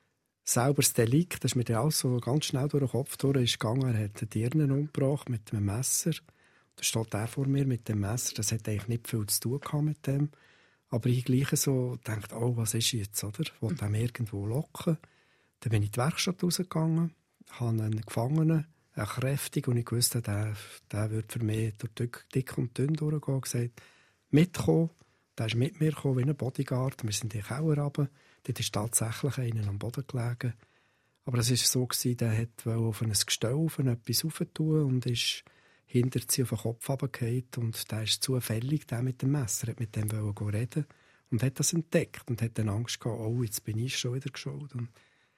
Selber das Delikt, das ist mir dann auch so ganz schnell durch den Kopf durch, ist gegangen. Er hat eine Dirne umgebracht mit einem Messer. Da steht er vor mir mit dem Messer. Das hat eigentlich nicht viel zu tun gehabt mit dem. Aber ich gleich so dachte, oh, was ist jetzt, oder? Ich wollte ihn irgendwo locken. Dann bin ich in die Werkstatt rausgegangen, habe einen Gefangenen, einen kräftig, und ich wusste, der, der würde für mich durch dick, dick und dünn durchgehen, und gesagt, mitkommen. Der ist mit mir gekommen, wie ein Bodyguard. Wir sind in den Keller runter. Dort ist tatsächlich einer am Boden gelegen. Aber es war so, der wollte auf ein Gestell auf etwas rauftun und ist hinter sie auf den Kopf runtergefallen. Und der ist zufällig, der mit dem Messer, hat mit dem reden und hat das entdeckt und hat dann Angst gehabt, oh, jetzt bin ich schon wieder geschaut. Und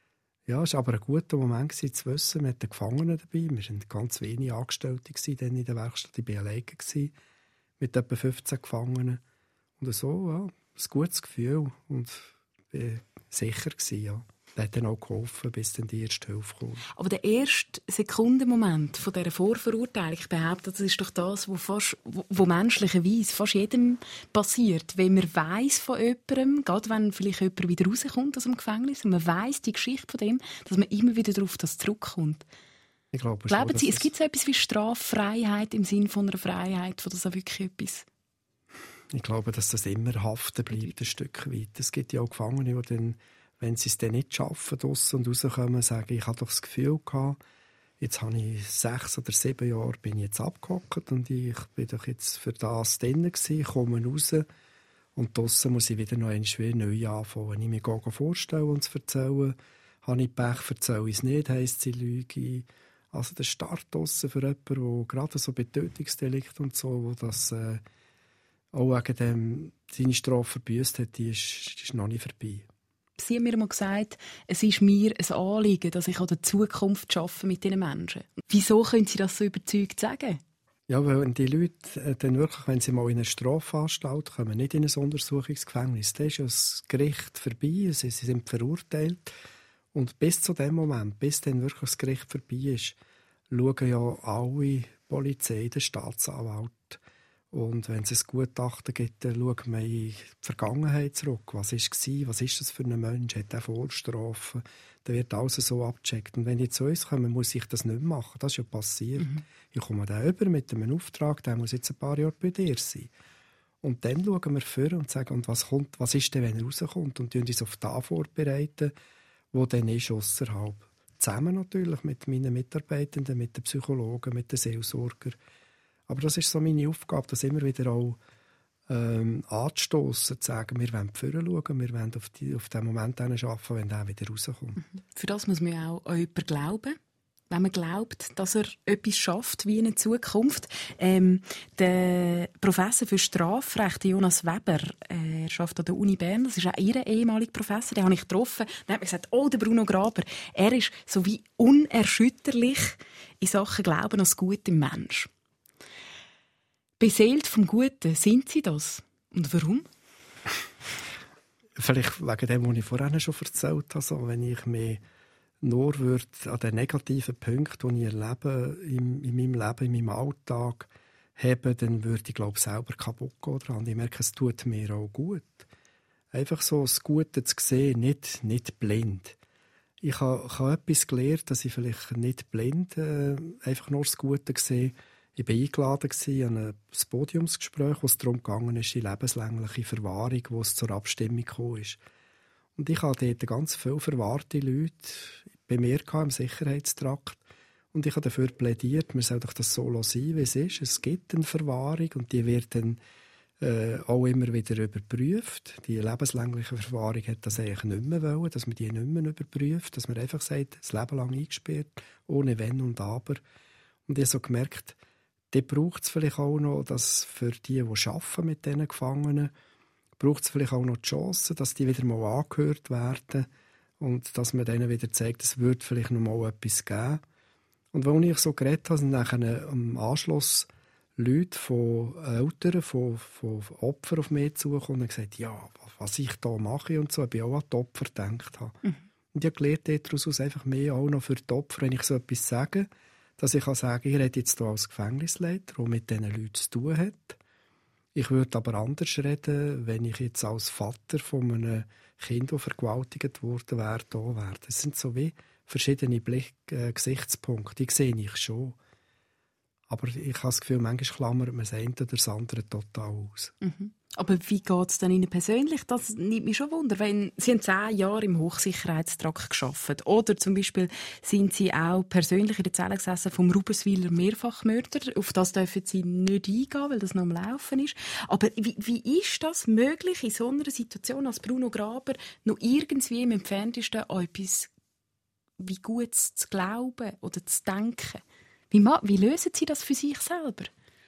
ja, es war aber ein guter Moment gewesen, zu wissen, wir hatten Gefangene dabei. Wir waren ganz wenige Angestellte gewesen, in der Werkstatt. Ich war alleine gewesen, mit etwa fünfzehn Gefangenen. Und so, ja, ein gutes Gefühl. Und ich war sicher gewesen, ja. Das hat dann auch geholfen, bis dann die erste Hilfe kam. Aber der erste Sekundenmoment von dieser Vorverurteilung, ich behaupte, das ist doch das, was fast, wo, wo menschlicherweise fast jedem passiert. Wenn man weiss von jemandem, gerade wenn vielleicht jemand wieder rauskommt aus dem Gefängnis, und man weiss die Geschichte von dem, dass man immer wieder darauf das zurückkommt. Ich glaube Glauben schon, Sie, es gibt so etwas wie Straffreiheit im Sinne von einer Freiheit, von das auch wirklich etwas? Ich glaube, dass das immer haften bleibt, ein Stück weit. Es gibt ja auch Gefangene, die dann, wenn sie es dann nicht schaffen, draussen und rauskommen, sagen, ich habe doch das Gefühl gehabt, jetzt habe ich sechs oder sieben Jahre bin ich jetzt abgehockt und ich bin doch jetzt für das drin gewesen, komme raus und draussen muss ich wieder noch einmal schwer neu anfangen. Wenn ich mir gehe vorstellen und es erzählen, habe ich Pech, erzähle ich es nicht, heisst sie Lüge. Also der Start draussen für jemanden, der gerade so bei Tötungsdelikt und so, wo das äh, auch wegen dem seine Strafe verbüßt hat, die ist, die ist noch nicht vorbei. Sie haben mir mal gesagt, es ist mir ein Anliegen, dass ich an der Zukunft arbeite mit diesen Menschen. Wieso können Sie das so überzeugt sagen? Ja, weil die Leute äh, dann wirklich, wenn sie mal in eine Strafanstalt kommen, nicht in ein Untersuchungsgefängnis, dann ist ja das Gericht vorbei, sie, sie sind verurteilt. Und bis zu dem Moment, bis dann wirklich das Gericht vorbei ist, schauen ja alle Polizei, der Staatsanwalt. Und wenn es ein Gutachten gibt, dann schaut man in die Vergangenheit zurück. Was war es? Was ist das für ein Mensch? Hat er Vorstrafen? Dann wird alles so abgecheckt. Und wenn die zu uns kommen, muss ich das nicht machen. Das ist ja passiert. Mhm. Ich komme da über mit einem Auftrag, der muss jetzt ein paar Jahre bei dir sein. Und dann schauen wir vor und sagen, und was, kommt, was ist denn, wenn er rauskommt? Und uns auf das vorbereiten, wo dann ist ausserhalb. Zusammen natürlich mit meinen Mitarbeitenden, mit den Psychologen, mit den Seelsorgern. Aber das ist so meine Aufgabe, das immer wieder auch ähm, anzustossen, zu sagen, wir wollen vorne schauen, wir wollen auf, die, auf den Moment arbeiten, wenn der wieder rauskommt. Mhm. Für das muss man ja auch an jemanden glauben. Wenn man glaubt, dass er etwas schafft wie in der Zukunft. Ähm, der Professor für Strafrecht, Jonas Weber, äh, er arbeitet an der Uni Bern, das ist auch Ihr ehemaliger Professor, den habe ich getroffen. Dann hat mir gesagt, oh, der Bruno Graber, er ist so wie unerschütterlich in Sachen Glauben an das Gute im Mensch. Beseelt vom Guten, sind Sie das? Und warum? Vielleicht wegen dem, was ich vorhin schon erzählt habe. Also, wenn ich mich nur würde an den negativen Punkten, die ich erlebe in, in meinem Leben, in meinem Alltag, haben, dann würde ich, glaube ich, selber kaputt gehen dran. Ich merke, es tut mir auch gut. Einfach so das Gute zu sehen, nicht, nicht blind. Ich habe, ich habe etwas gelernt, dass ich vielleicht nicht blind äh, einfach nur das Gute sehe. Ich war eingeladen an ein Podiumsgespräch, wo es darum ging, die lebenslängliche Verwahrung, wo es zur Abstimmung kam. Und ich hatte dort ganz viele verwahrte Leute bei mir im Sicherheitstrakt. Und ich habe dafür plädiert, man soll doch das so sein, wie es ist. Es gibt eine Verwahrung und die wird dann äh, auch immer wieder überprüft. Die lebenslängliche Verwahrung hat das eigentlich nicht mehr wollen, dass man die nicht mehr überprüft, dass man einfach sagt, das Leben lang eingesperrt, ohne Wenn und Aber. Und ich habe so gemerkt, dann braucht es vielleicht auch noch, dass für die, die arbeiten mit diesen Gefangenen, braucht es vielleicht auch noch die Chance, dass die wieder mal angehört werden und dass man denen wieder zeigt, es würde vielleicht noch mal etwas geben. Und als ich so geredet habe, sind nachher am Anschluss Leute von Eltern, von, von Opfern auf mich zugekommen und gesagt, ja, was ich da mache und so, ob ich auch an die Opfer gedacht habe. Mhm. Und ich habe gelernt, daraus einfach mehr auch noch für die Opfer, wenn ich so etwas sage, dass ich kann sagen, ich rede jetzt hier als Gefängnisleiter, der mit diesen Leuten zu tun hat. Ich würde aber anders reden, wenn ich jetzt als Vater von einem Kind, das vergewaltigt worden wäre, da wäre. Das sind so wie verschiedene Blick, äh, Gesichtspunkte, die sehe ich schon. Aber ich habe das Gefühl, manchmal klammert man das eine oder das andere total aus. Mhm. Aber wie geht es denn Ihnen persönlich? Das nimmt mich schon Wunder. Wenn Sie haben zehn Jahre im Hochsicherheitstrakt gearbeitet. Oder zum Beispiel sind Sie auch persönlich in der Zelle gesessen vom Rubenswiler Mehrfachmörder. Auf das dürfen Sie nicht eingehen, weil das noch am Laufen ist. Aber wie, wie ist das möglich, in so einer Situation als Bruno Graber noch irgendwie im Entferntesten an etwas wie Gutes zu glauben oder zu denken? Wie, wie lösen Sie das für sich selber?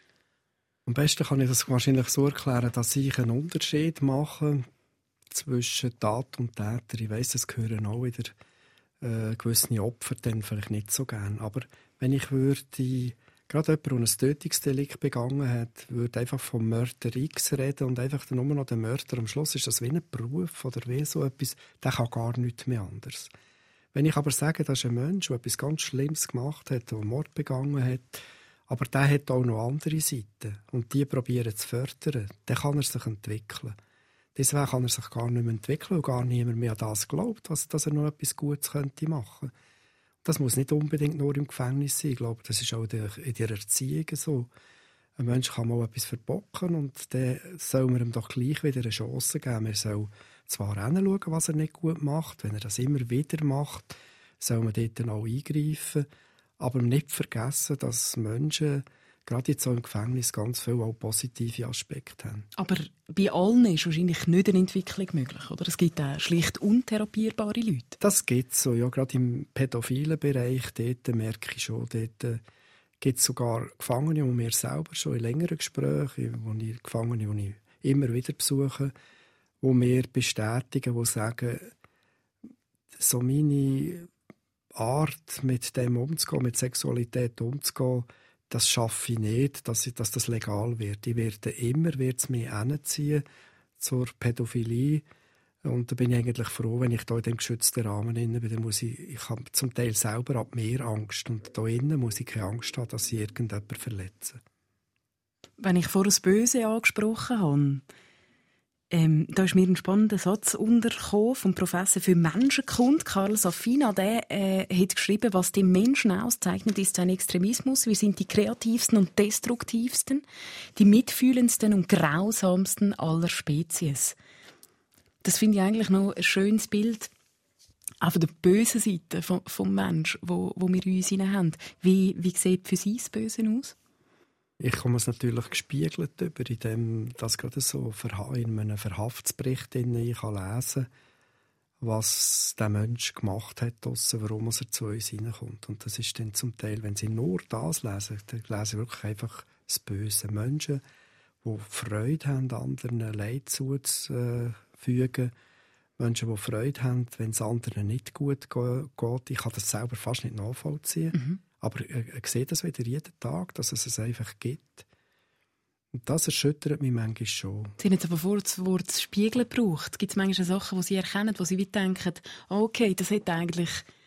Am besten kann ich das wahrscheinlich so erklären, dass ich einen Unterschied mache zwischen Tat und Täter. Ich weiss, es gehören auch wieder äh, gewisse Opfer dann vielleicht nicht so gern. Aber wenn ich würde, gerade jemand, der ein Tötungsdelikt begangen hat, würde einfach vom Mörder X reden und einfach nur noch den Mörder. Am Schluss ist das wie ein Beruf oder wie so etwas, der kann gar nichts mehr anders. Wenn ich aber sage, das ist ein Mensch, der etwas ganz Schlimmes gemacht hat, der Mord begangen hat, aber der hat auch noch andere Seiten und die probieren zu fördern, dann kann er sich entwickeln. Deswegen kann er sich gar nicht mehr entwickeln, weil gar niemand mehr an das glaubt, was, dass er noch etwas Gutes könnte machen. Das muss nicht unbedingt nur im Gefängnis sein. Ich glaube, das ist auch in der Erziehung so. Ein Mensch kann mal etwas verbocken und dann soll man ihm doch gleich wieder eine Chance geben. Er soll zwar hinschauen, was er nicht gut macht, wenn er das immer wieder macht, soll man dort dann auch eingreifen, aber nicht vergessen, dass Menschen gerade jetzt auch im Gefängnis ganz viele auch positive Aspekte haben. Aber bei allen ist wahrscheinlich nicht eine Entwicklung möglich, oder? Es gibt auch schlicht untherapierbare Leute. Das gibt es so, ja, gerade im pädophilen Bereich, dort merke ich schon, dort gibt es sogar Gefangene, die mir selber schon in längeren Gesprächen, wo ich Gefangene, die ich immer wieder besuche, die mir bestätigen, die sagen, so meine Art, mit dem umzugehen, mit Sexualität umzugehen, das schaffe ich nicht, dass, ich, dass das legal wird. Ich werde immer wird's mich hinziehen zur Pädophilie. Und da bin ich eigentlich froh, wenn ich da in dem geschützten Rahmen bin. Dann muss ich, ich habe zum Teil selber ab mehr Angst. Und da innen muss ich keine Angst haben, dass ich irgendjemanden verletze. Wenn ich vorhin das Böse angesprochen habe, ähm, da ist mir ein spannender Satz untergekommen vom Professor für Menschenkunde, Karl Safina. Der äh, hat geschrieben, was den Menschen auszeichnet, ist sein Extremismus. Wir sind die kreativsten und destruktivsten, die mitfühlendsten und grausamsten aller Spezies. Das finde ich eigentlich noch ein schönes Bild auch von der bösen Seite vom, vom Menschen, wo, wo wir in uns haben. Wie, wie sieht für Sie das Böse aus? Ich komme es natürlich gespiegelt über, indem das gerade so in einem Verhaftsbericht ich lesen kann, was der Mensch gemacht hat, warum er zu uns hineinkommt. Und das ist dann zum Teil, wenn Sie nur das lesen, dann lesen Sie wirklich einfach das Böse. Menschen, die Freude haben, anderen Leid zuzufügen. Menschen, die Freude haben, wenn es anderen nicht gut geht. Ich kann das selber fast nicht nachvollziehen. Mhm. Aber ich sehe das wieder jeden Tag, dass es es einfach gibt. Und das erschüttert mich manchmal schon. Sie haben jetzt aber vor das Wort Spiegeln gebraucht. Gibt es manchmal Sachen, die Sie erkennen, wo Sie wie denken, okay, das hätte eigentlich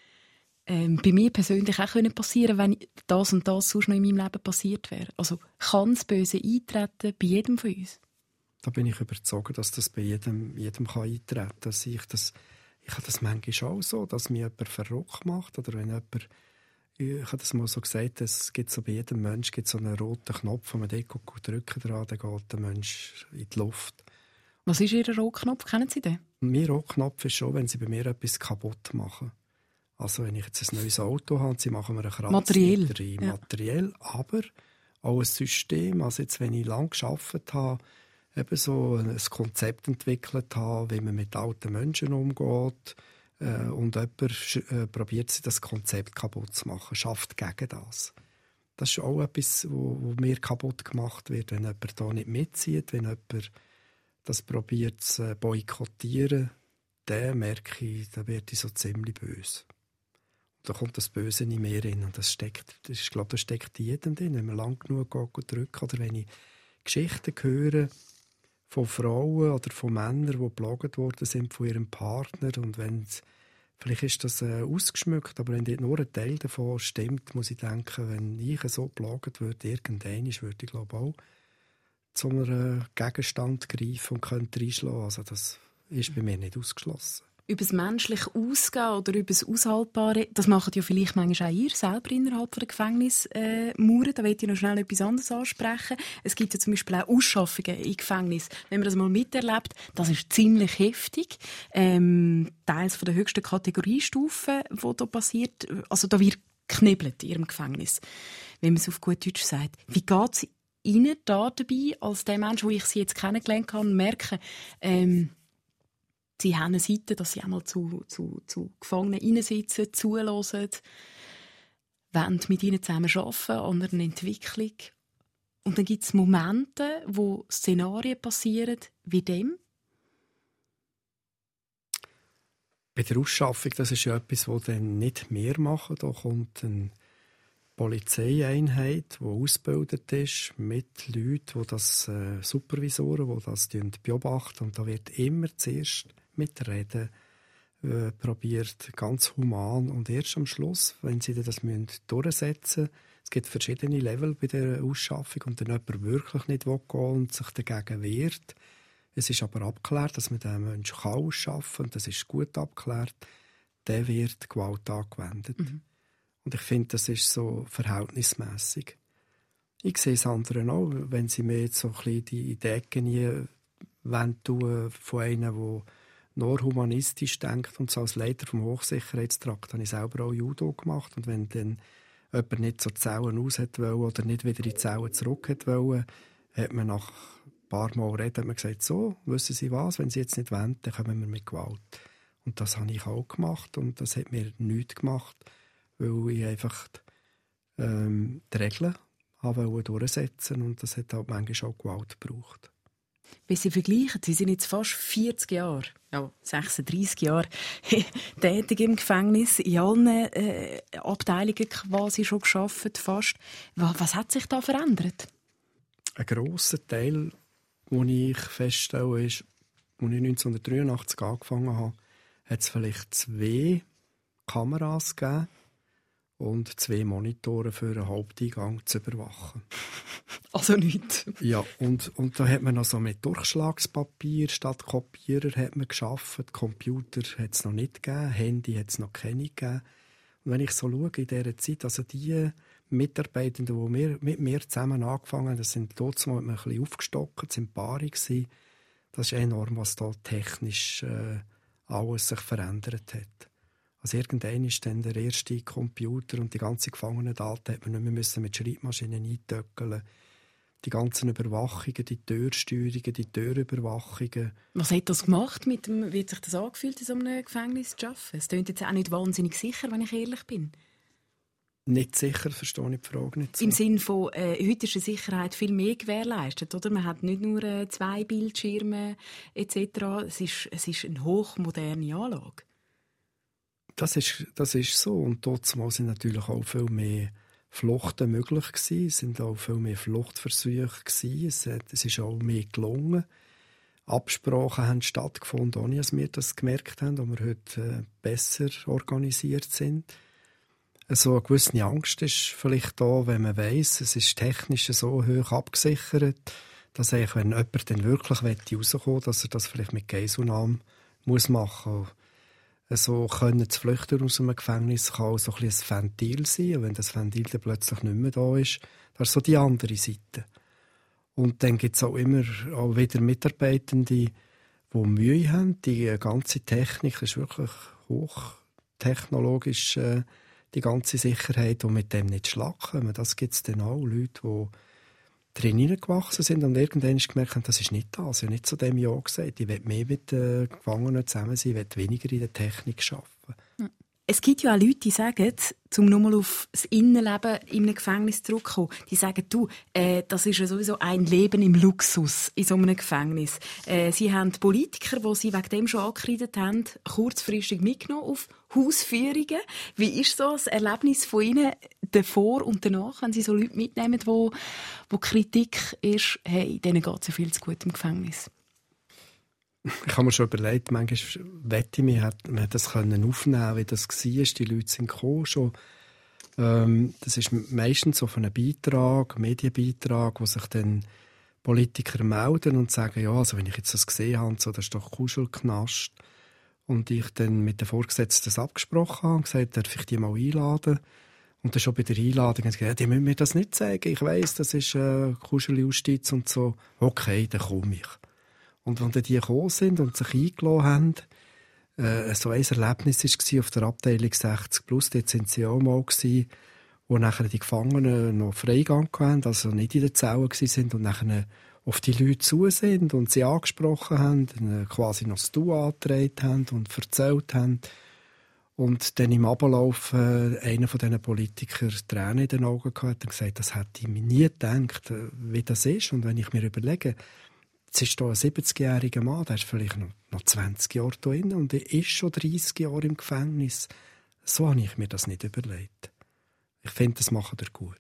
ähm, bei mir persönlich auch passieren können, wenn das und das sonst noch in meinem Leben passiert wäre? Also kann das Böse eintreten bei jedem von uns? Da bin ich überzeugt, dass das bei jedem, jedem kann eintreten kann. Ich, das, ich habe das manchmal auch so, dass mich jemand verrückt macht oder wenn jemand... Ich habe das mal so gesagt, es gibt so bei jedem Menschen gibt so einen roten Knopf, wenn man den drücken dran, dann geht der Mensch in die Luft. Was ist Ihr Rotknopf? Kennen Sie den? Mein Rotknopf ist schon, wenn Sie bei mir etwas kaputt machen. Also wenn ich jetzt ein neues Auto habe, Sie machen mir einen Kratzer. Materiell. Ja. Materiell, aber auch ein System. Also jetzt, wenn ich lange gearbeitet habe, eben so ein Konzept entwickelt habe, wie man mit alten Menschen umgeht, und jemand äh, probiert, das Konzept kaputt zu machen, schafft gegen das. Das ist auch etwas, wo, wo mir kaputt gemacht wird, wenn jemand da nicht mitzieht, wenn jemand das probiert zu boykottieren, dann merke ich, da werde ich so ziemlich böse. Und da kommt das Böse nicht mehr rein. Und das steckt, das ist, glaube, das steckt jedem drin, wenn man lang genug geht, drückt. Oder wenn ich Geschichten höre, von Frauen oder von Männern, die geplagt worden sind von ihrem Partner. Und wenn vielleicht ist das äh, ausgeschmückt, aber wenn nur ein Teil davon stimmt, muss ich denken, wenn ich so geplagt würde, irgendwann würde ich glaube auch zu einem Gegenstand greifen und könnte reinschlagen. Also das ist bei mir nicht ausgeschlossen. Über das menschliche Ausgehen oder über das Aushaltbare, das macht ja vielleicht manchmal auch ihr selber innerhalb der Gefängnismauern. Äh, da möchte ich noch schnell etwas anderes ansprechen. Es gibt ja zum Beispiel auch Ausschaffungen in Gefängnissen. Wenn man das mal miterlebt, das ist ziemlich heftig. Ähm, teils von der höchsten Kategoriestufe, die da passiert. Also da wird geknebelt in ihrem Gefängnis, wenn man es auf gut Deutsch sagt. Wie geht es Ihnen da dabei, als der Mensch, wo ich Sie jetzt kennengelernt habe, und merke, ähm, Sie haben eine Seite, dass sie einmal zu, zu, zu Gefangenen reinsitzen, zuhören, wollen mit ihnen zusammen arbeiten an einer Entwicklung. Und dann gibt es Momente, wo Szenarien passieren wie dem. Bei der Ausschaffung, das ist ja etwas, das dann nicht mehr machen. Da kommt eine Polizeieinheit, die ausgebildet ist, mit Leuten, die das äh, Supervisoren, die das beobachten. Und da wird immer zuerst mit Reden äh, probiert, ganz human. Und erst am Schluss, wenn sie das müssen durchsetzen müssen, es gibt verschiedene Level bei der Ausschaffung und dann jemand wirklich nicht gehen will und sich dagegen wehrt. Es ist aber abgeklärt, dass man den Menschen ausschaffen kann, und das ist gut abgeklärt, dann wird Gewalt angewendet. Mhm. Und ich finde, das ist so verhältnismäßig. Ich sehe es anderen auch, wenn sie mir jetzt so ein bisschen die Ideen nie tun von einem, der nur humanistisch denkt. Und so als Leiter vom Hochsicherheitstrakt habe ich selber auch Judo gemacht. Und wenn dann jemand nicht so die Zellen aus hat wollen oder nicht wieder in die Zellen zurück hat wollen, hat man nach ein paar Mal reden, hat man gesagt, so, wissen Sie was, wenn Sie jetzt nicht wollen, dann kommen wir mit Gewalt. Und das habe ich auch gemacht und das hat mir nichts gemacht, weil ich einfach ähm, die Regeln habe durchsetzen und das hat halt manchmal auch Gewalt gebraucht. Wenn Sie vergleichen, Sie sind jetzt fast vierzig Jahre, ja, sechsunddreissig Jahre tätig im Gefängnis, in allen äh, Abteilungen quasi schon gearbeitet, fast. Was, was hat sich da verändert? Ein grosser Teil, den ich feststelle, ist, als ich neunzehnhundertdreiundachtzig angefangen habe, hat es vielleicht zwei Kameras gegeben und zwei Monitore für einen Haupteingang zu überwachen. Also nichts. Ja, und, und da hat man noch so mit Durchschlagspapier statt Kopierer hat man gearbeitet. Computer hat es noch nicht gegeben, Handy hat es noch keine gegeben. Und wenn ich so schaue in dieser Zeit, also die Mitarbeitenden, die wir, mit mir zusammen angefangen haben, das sind trotzdem ein bisschen aufgestockt, sind Paare gewesen. Das ist enorm, was da technisch äh, alles sich verändert hat. Also irgendwann ist dann der erste Computer und die ganze Gefangenendaten hat man nicht mehr müssen mit Schreibmaschinen eintöckeln. Die ganzen Überwachungen, die Türsteuerungen, die Türüberwachungen. Was hat das gemacht? Mit dem, wie hat sich das angefühlt, in so einem Gefängnis zu arbeiten? Es klingt jetzt auch nicht wahnsinnig sicher, wenn ich ehrlich bin. Nicht sicher, verstehe ich die Frage nicht so. Im Sinne von, äh, heute ist die Sicherheit viel mehr gewährleistet, oder? Man hat nicht nur äh, zwei Bildschirme et cetera. Es ist, es ist eine hochmoderne Anlage. Das ist, das ist so. Und trotzdem sind natürlich auch viel mehr Fluchten möglich gewesen. Es sind auch viel mehr Fluchtversuche gewesen. Es, hat, es ist auch mehr gelungen. Absprachen haben stattgefunden, ohne dass wir das gemerkt haben, und wir heute äh, besser organisiert sind. So eine gewisse Angst ist vielleicht da, wenn man weiss, es ist technisch so hoch abgesichert, dass eigentlich, wenn jemand dann wirklich rauskommen will, dass er das vielleicht mit Geiselnahme muss machen muss. So können zu flüchten aus einem Gefängnis kann auch so ein, ein Ventil sein. Und wenn das Ventil dann plötzlich nicht mehr da ist, das ist so die andere Seite. Und dann gibt es auch immer auch wieder Mitarbeitende, die Mühe haben. Die ganze Technik ist wirklich hochtechnologisch, äh, die ganze Sicherheit, und mit dem nicht schlacken. Das gibt es dann auch Leute, die drin hineingewachsen sind und irgendwann gemerkt haben, das ist nicht das. Ich habe nicht zu dem Ja gesagt. Ich will mehr mit den Gefangenen zusammen sein, ich will weniger in der Technik arbeiten. Es gibt ja auch Leute, die sagen, um nochmal auf das Innenleben in einem Gefängnis zurückzukommen, die sagen, du, äh, das ist ja sowieso ein Leben im Luxus in so einem Gefängnis. Äh, sie haben Politiker, die sie wegen dem schon angekreidet haben, kurzfristig mitgenommen auf Hausführungen. Wie ist so das Erlebnis von Ihnen davor und danach, wenn Sie so Leute mitnehmen, wo, wo Kritik ist, hey, denen geht es ja viel zu gut im Gefängnis? Ich habe mir schon überlegt, manchmal wette ich, man hätte das aufnehmen können, wie das war. Die Leute sind gekommen, schon. Ähm, das ist meistens so von einem Beitrag, Medienbeitrag, wo sich dann Politiker melden und sagen, ja, also wenn ich jetzt das gesehen habe, so, das ist doch Kuschelknast. Und ich dann mit den Vorgesetzten das abgesprochen habe und gesagt, darf ich die mal einladen? Und dann schon bei der Einladung haben sie gesagt, ja, die müssen mir das nicht sagen. Ich weiss, das ist äh, Kuscheljustiz und so. Okay, dann komme ich. Und wenn die gekommen sind und sich eingeladen haben, äh, so ein Erlebnis war auf der Abteilung sechzig plus, dort sind sie auch mal gewesen, wo nachher die Gefangenen noch Freigang hatten, also nicht in der Zelle waren und nachher auf die Leute zu sind und sie angesprochen haben, quasi noch das Du angetragen haben und erzählt haben. Und dann im Ablauf äh, einer von diesen Politikern Tränen in den Augen gehabt und gesagt, das hätte ich mir nie gedacht, wie das ist. Und wenn ich mir überlege, jetzt ist hier ein siebzigjähriger Mann, der ist vielleicht noch, noch zwanzig Jahre hier drin und er ist schon dreissig Jahre im Gefängnis. So habe ich mir das nicht überlegt. Ich finde, das macht er gut.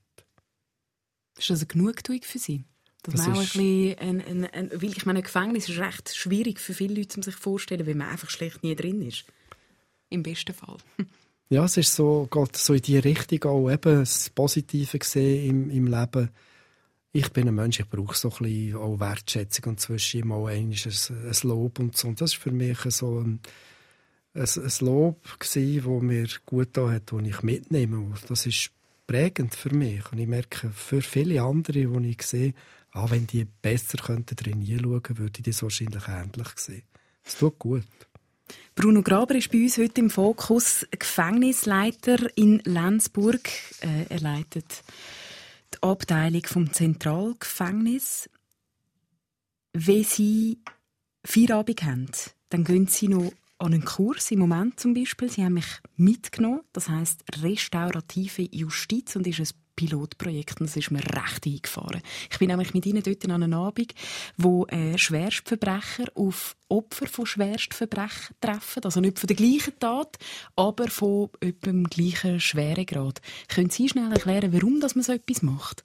Ist das eine Genugtuung für Sie? Dass Das man auch ist- ein bisschen, ein, ein, ein, weil ich meine, ein Gefängnis ist recht schwierig für viele Leute, um sich vorzustellen, weil man einfach schlecht nie drin ist. Im besten Fall. Ja, es ist so, geht so in die Richtung auch eben das Positive gesehen im, im Leben. Ich bin ein Mensch, ich brauche so ein bisschen auch Wertschätzung und zwischen mal ein, ein, ein Lob und so. Und das war für mich so ein, ein, ein Lob gewesen, das mir gut getan hat, das ich mitnehme. Das ist prägend für mich. Und ich merke, für viele andere, die ich sehe, ah, wenn die besser könnten trainieren könnten, würde ich das wahrscheinlich ähnlich sehen. Es tut gut. Bruno Graber ist bei uns heute im Fokus, Gefängnisleiter in Lenzburg. Äh, er leitet die Abteilung vom Zentralgefängnis. Wenn Sie Feierabend haben, dann gehen Sie noch an einen Kurs im Moment zum Beispiel. Sie haben mich mitgenommen. Das heisst restaurative Justiz und ist ein Pilotprojekt. Und das ist mir recht eingefahren. Ich bin nämlich mit ihnen dort an einem Abend, wo äh, Schwerstverbrecher auf Opfer von Schwerstverbrechen treffen. Also nicht von der gleichen Tat, aber von etwa dem gleichen Schweregrad. Können Sie schnell erklären, warum dass man so etwas macht?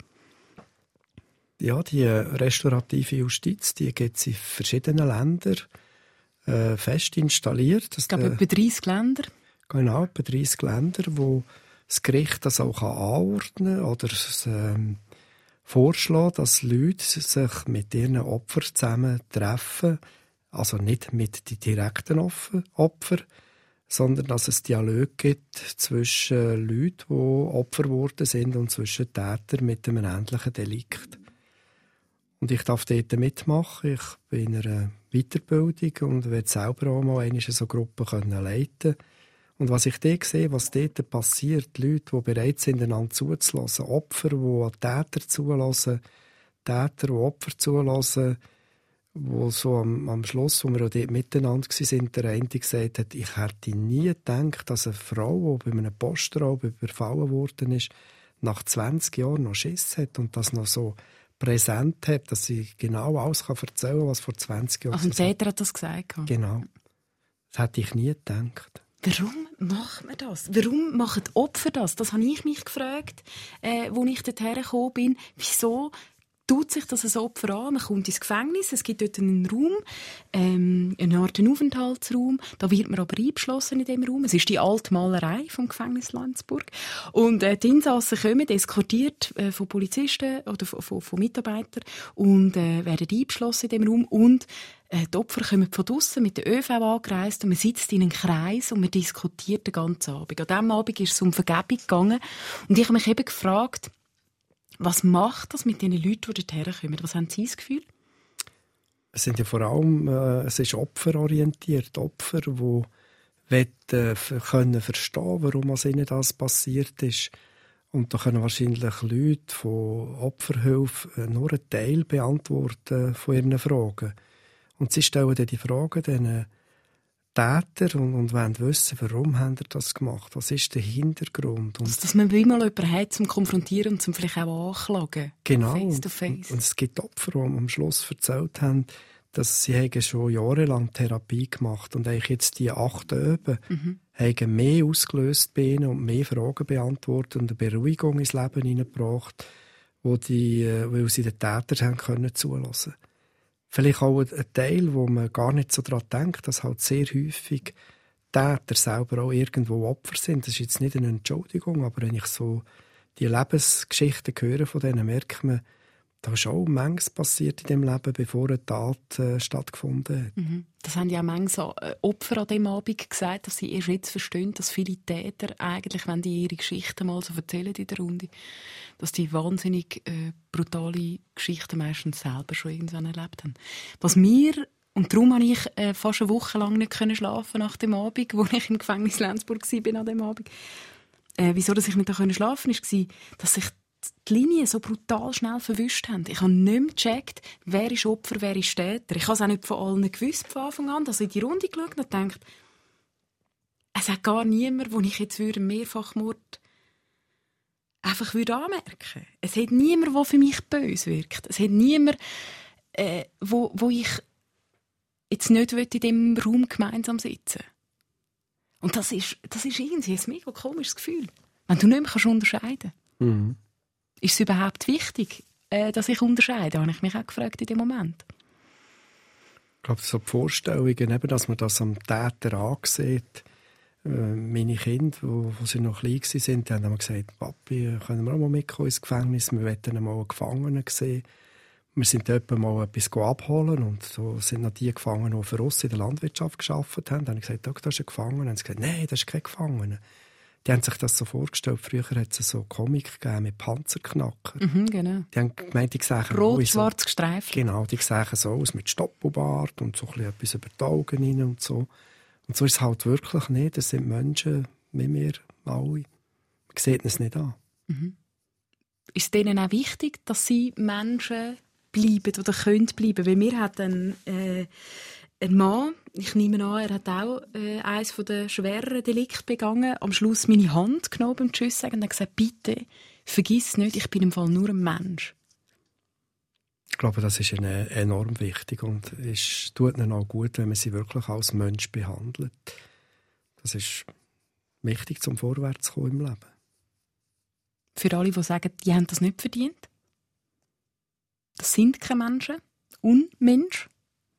Ja, die restaurative Justiz, die gibt es in verschiedenen Ländern äh, fest installiert. Ich glaube, etwa dreissig Länder. Genau, etwa dreissig Länder, wo das Gericht das auch anordnen kann oder es, ähm, vorschlagen, dass Leute sich mit ihren Opfern zusammen treffen. Also nicht mit den direkten Opfern, sondern dass es Dialog gibt zwischen Leuten, die Opfer geworden sind, und zwischen Tätern mit einem ähnlichen Delikt. Und ich darf dort mitmachen. Ich bin in einer Weiterbildung und werde selber auch mal eine so Gruppe leiten. Und was ich dort sehe, was dort passiert, Leute, die bereit sind, einander zuzulassen, Opfer, die Täter zulassen, Täter, die Opfer zulassen, wo so am, am Schluss, wo wir auch dort miteinander waren, der eine gesagt hat, ich hätte nie gedacht, dass eine Frau, die bei einem Postraub überfallen worden ist, nach zwanzig Jahren noch Schiss hat und das noch so präsent hat, dass sie genau alles erzählen kann, was vor zwanzig Jahren war. Also ein Täter hat das gesagt? Genau. Das hätte ich nie gedacht. Warum macht man das? Warum machen die Opfer das? Das habe ich mich gefragt, äh, als ich dorthin gekommen bin. Wieso tut sich das ein Opfer an? Man kommt ins Gefängnis, es gibt dort einen Raum, ähm, eine Art Aufenthaltsraum. Da wird man aber eingeschlossen in diesem Raum. Es ist die alte Malerei vom Gefängnis Lenzburg. Und äh, die Insassen kommen, eskortiert äh, von Polizisten oder von, von, von Mitarbeitern und äh, werden eingeschlossen in diesem Raum. Und äh, die Opfer kommen von draussen mit der ÖV angereist und man sitzt in einem Kreis und man diskutiert den ganzen Abend. An diesem Abend ist es um Vergebung gegangen. Und ich habe mich eben gefragt, was macht das mit den Leuten, die dorthin kommen? Was haben Sie das Gefühl? Es sind ja vor allem, äh, es ist opferorientiert. Opfer, die wollen, äh, können verstehen, warum es ihnen das passiert ist. Und da können wahrscheinlich Leute von Opferhilfe nur einen Teil beantworten von ihren Fragen. Und sie stellen dann die Fragen den Täter und, und wollen wissen, warum haben sie das gemacht? Was ist der Hintergrund? Und also, dass man mal jemanden hat, zum Konfrontieren und zum vielleicht auch anklagen. Genau. Face to face. Und, und es gibt Opfer, die am Schluss erzählt haben, dass sie schon jahrelang Therapie gemacht haben und eigentlich jetzt die acht Öben mhm. haben mehr ausgelöst bei ihnen und mehr Fragen beantwortet und eine Beruhigung ins Leben hineingebracht, wo die, weil sie den Täter haben können zulassen. Vielleicht auch ein Teil, wo man gar nicht so daran denkt, dass halt sehr häufig Täter selber auch irgendwo Opfer sind. Das ist jetzt nicht eine Entschuldigung, aber wenn ich so die Lebensgeschichten höre von denen, merkt man, da ist auch manches passiert in dem Leben, bevor eine Tat äh, stattgefunden hat. Mhm. Das haben ja manche Opfer an diesem Abend gesagt, dass sie erst jetzt verstehen, dass viele Täter eigentlich, wenn die ihre Geschichten mal so erzählen in der Runde, dass die wahnsinnig äh, brutale Geschichten meistens selber schon irgendwann erlebt haben. Was mir, und darum konnte ich äh, fast eine Woche lang nicht schlafen nach dem Abend, wo ich im Gefängnis Lenzburg war an dem Abend. Äh, wieso dass ich nicht schlafen konnte, war, dass sich die Linien so brutal schnell verwischt haben. Ich habe nicht mehr gecheckt, wer ist Opfer, wer ist Täter. Ich habe es auch nicht von allen gewusst von Anfang an. Also in die Runde geschaut und gedacht, es hat gar niemand, wo ich jetzt einen Mehrfachmord einfach würde anmerken. Es hat niemand, der für mich böse wirkt. Es hat niemand, äh, wo, wo ich jetzt nicht in diesem Raum gemeinsam sitzen will. Und das ist, das ist irgendwie ein mega komisches Gefühl. Wenn du nicht mehr unterscheiden kannst. Mhm. Ist es überhaupt wichtig, äh, dass ich unterscheide? Habe ich mich auch gefragt in dem Moment. Ich glaube, so die Vorstellungen, eben, dass man das am Täter ansieht. Äh, meine Kinder, wo, wo sie noch klein waren, die haben immer gesagt, Papi, können wir auch mal mitkommen ins Gefängnis? Wir wollten mal einen Gefangenen sehen. Wir sind dort mal etwas abholen und so sind noch die Gefangenen, die für uns in der Landwirtschaft gearbeitet haben. Dann habe ich gesagt, das ist ein Gefangener. Dann haben sie gesagt, nein, das ist kein Gefangener. Die haben sich das so vorgestellt. Früher hat es so Comic gegeben mit Panzerknacker. Mhm, genau. Die haben gemeint, die sehen rot-schwarz so, gestreift. Genau, die sehen so aus mit Stoppelbart und so ein bisschen etwas über die Augen rein und so. Und so ist es halt wirklich nicht. Das sind Menschen wie wir alle. Man sieht es nicht an. Mhm. Ist es denen auch wichtig, dass sie Menschen bleiben oder können bleiben? Weil mir hat ein, äh, ein Mann, ich nehme an, er hat auch äh, eines der schwereren Delikte begangen, am Schluss meine Hand genommen beim Tschüss sagen und hat gesagt, bitte, vergiss nicht, ich bin im Fall nur ein Mensch. Ich glaube, das ist ihnen enorm wichtig und es tut ihnen auch gut, wenn man sie wirklich als Mensch behandelt. Das ist wichtig, zum Vorwärts zu kommen im Leben. Für alle, die sagen, die haben das nicht verdient? Das sind keine Menschen? Unmensch?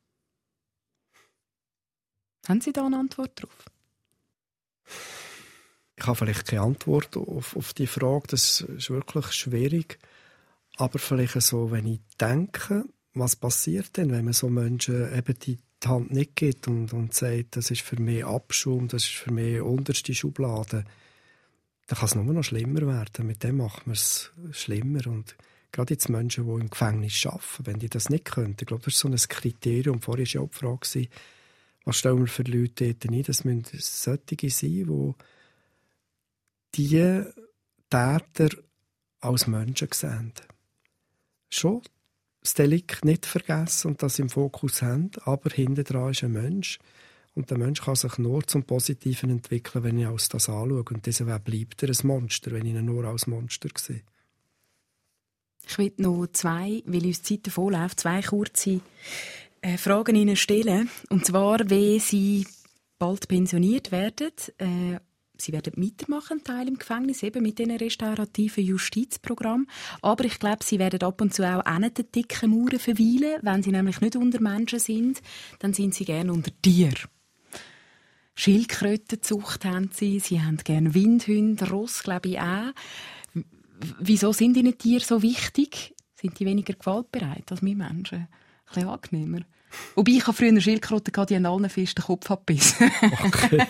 Haben Sie da eine Antwort darauf? Ich habe vielleicht keine Antwort auf, auf die Frage. Das ist wirklich schwierig. Aber vielleicht so, wenn ich denke, was passiert denn, wenn man so Menschen eben die Hand nicht gibt und, und sagt, das ist für mich Abschaum, das ist für mich unterste Schublade, dann kann es nur noch schlimmer werden. Mit dem macht man es schlimmer. Und gerade jetzt Menschen, die im Gefängnis arbeiten, wenn die das nicht können, ich glaube, das ist so ein Kriterium. Vorher war ja auch die Frage, was stellen wir für Leute dort ein? Das müssen solche sein, die die Täter als Menschen sehen. Schon das Delikt nicht vergessen und das im Fokus haben, aber hinten dran ist ein Mensch. Und der Mensch kann sich nur zum Positiven entwickeln, wenn ich als das anschaue. Und deswegen bleibt er ein Monster, wenn ich ihn nur als Monster sehe. Ich will noch zwei, weil uns die Zeit davonläuft, zwei kurze äh, Fragen Ihnen stellen. Und zwar, wie Sie bald pensioniert werden. Äh, Sie werden weitermachen, einen Teil im Gefängnis, eben mit diesen restaurativen Justizprogrammen. Aber ich glaube, Sie werden ab und zu auch an den dicken Mauern verweilen. Wenn Sie nämlich nicht unter Menschen sind, dann sind Sie gerne unter Tieren. Schildkrötenzucht haben Sie, Sie haben gerne Windhunde, Ross, glaube ich auch. Wieso sind Ihnen Tiere so wichtig? Sind die weniger gewaltbereit als wir Menschen? Ein bisschen angenehmer. Wobei, ich habe früher eine Schildkröte gehabt, die an allen Fischen den Kopf abgebissen. Okay.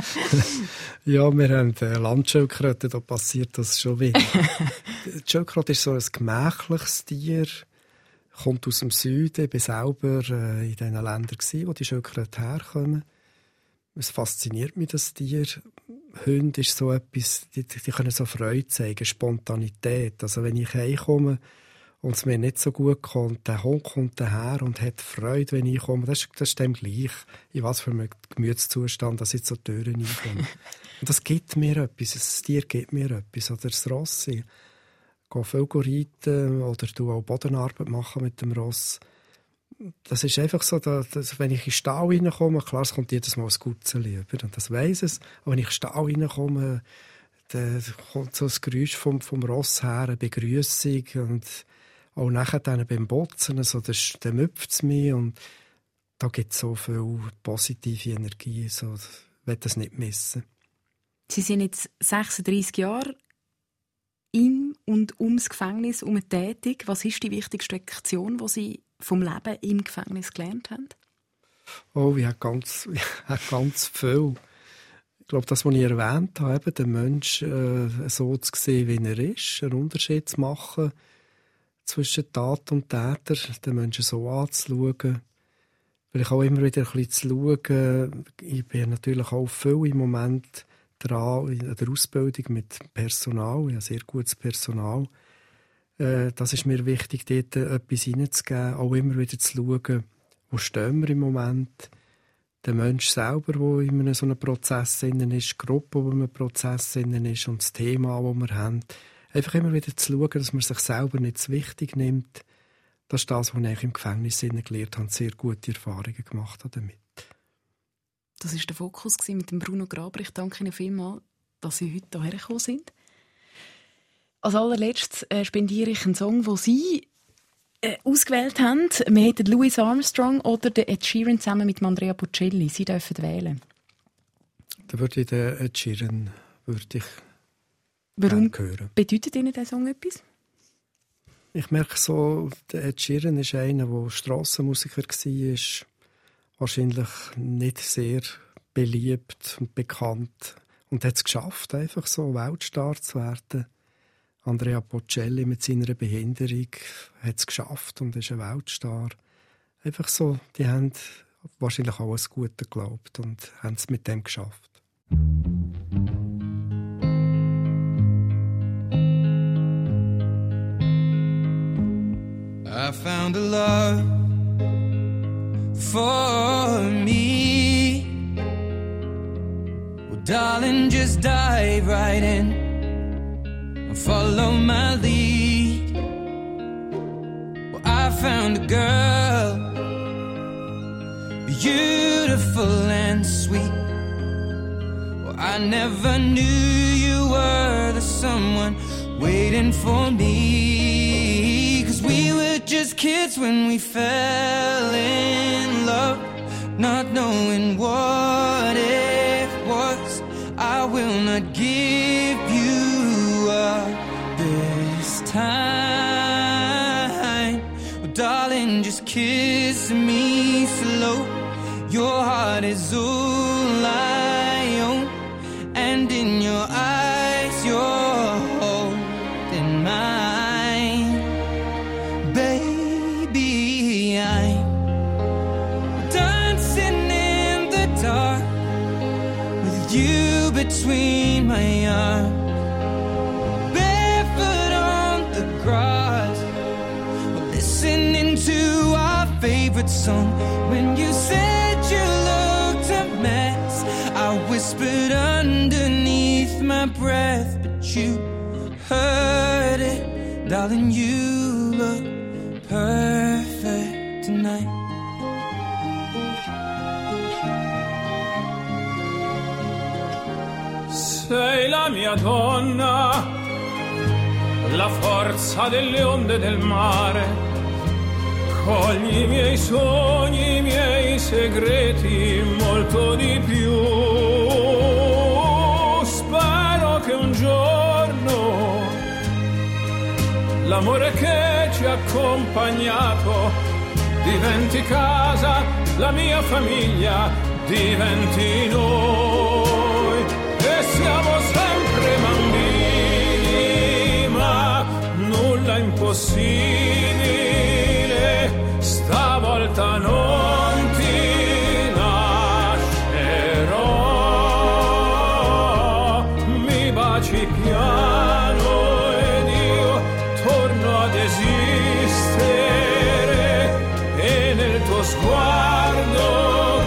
Ja, wir haben eine Landschildkröte, da passiert das schon wieder. Die Schildkröte ist so ein gemächliches Tier, kommt aus dem Süden. Ich war selber äh, in den Ländern, wo die Schildkröte herkommen. Es fasziniert mich, das Tier. Hunde ist so etwas, die, die können so Freude zeigen, Spontanität. Also wenn ich heimkomme und es mir nicht so gut kommt, der Hund kommt daher und hat Freude, wenn ich komme. Das, das ist dem gleich, in was für einem Gemütszustand, dass ich zur Tür reinkomme. Und das gibt mir etwas, das Tier gibt mir etwas. Oder das Ross, ich gehe viel reiten oder du auch Bodenarbeit machen mit dem Ross. Das ist einfach so, dass, wenn ich in den Stall reinkomme, klar, es kommt jedes Mal ein Gutzeli über, und das weiss es. Aber wenn ich in den Stall reinkomme, dann kommt so ein Geräusch vom, vom Ross her, eine Begrüßung, und auch nachher dann beim Botzen, so, das, dann müpft es mich, und da gibt es so viel positive Energie, so, ich will das nicht missen. Sie sind jetzt sechsunddreissig Jahre in und ums Gefängnis herum tätig. Was ist die wichtigste Lektion, die Sie vom Leben im Gefängnis gelernt haben? Oh, ich habe ganz, ich habe ganz viel. Ich glaube, das, was ich erwähnt habe, eben, den Menschen äh, so zu sehen, wie er ist, einen Unterschied zu machen zwischen Tat und Täter, den Menschen so anzuschauen. Vielleicht auch immer wieder ein bisschen zu schauen. Ich bin natürlich auch viel im Moment dran in der Ausbildung mit Personal. Ich habe sehr gutes Personal. Äh, das ist mir wichtig, dort etwas hineinzugeben. Auch immer wieder zu schauen, wo stehen wir im Moment. Der Mensch selber, der in einem so einem Prozess ist, die Gruppe, die in einem Prozess ist, und das Thema, das wir haben. Einfach immer wieder zu schauen, dass man sich selber nicht zu wichtig nimmt. Das ist das, was ich im Gefängnis gelernt habe, sehr gute Erfahrungen gemacht habe damit. Das war der Fokus mit dem Bruno Graber. Ich danke Ihnen vielmals, dass Sie heute hierher gekommen sind. Als allerletztes äh, spendiere ich einen Song, den Sie äh, ausgewählt haben. Wir hätten Louis Armstrong oder den Ed Sheeran zusammen mit Andrea Bocelli. Sie dürfen wählen. Da würde ich den Ed Sheeran würde ich Warum hören. Bedeutet Ihnen dieser Song etwas? Ich merke so, der Ed Sheeran ist einer, der Strassenmusiker war. Wahrscheinlich nicht sehr beliebt und bekannt. Und hat es geschafft, einfach so Weltstar zu werden. Andrea Bocelli mit seiner Behinderung hat es geschafft und ist ein Weltstar. Einfach so, die haben wahrscheinlich auch alles Gute geglaubt und haben es mit dem geschafft. I found a love for Darling, just dive right in and follow my lead. Well, I found a girl, beautiful and sweet. Well, I never knew you were the someone waiting for me. 'Cause we were just kids when we fell in love, not knowing what it was. I will not give you up this time. Oh, darling, just kiss me slow. Your heart is all I own, and in your eyes you're holding mine. Baby, I'm dancing in the dark with you between my arms, barefoot on the grass, listening to our favorite song. When you said you looked a mess, I whispered underneath my breath, but you heard it. Darling, you look perfect tonight. Sei la mia donna, la forza delle onde del mare. Cogli i miei sogni, i miei segreti, molto di più. Spero che un giorno l'amore che ci ha accompagnato diventi casa, la mia famiglia diventi noi. E siamo sempre bambini, ma nulla impossibile, stavolta non ti lascerò. Mi baci piano ed io torno ad esistere, e nel tuo sguardo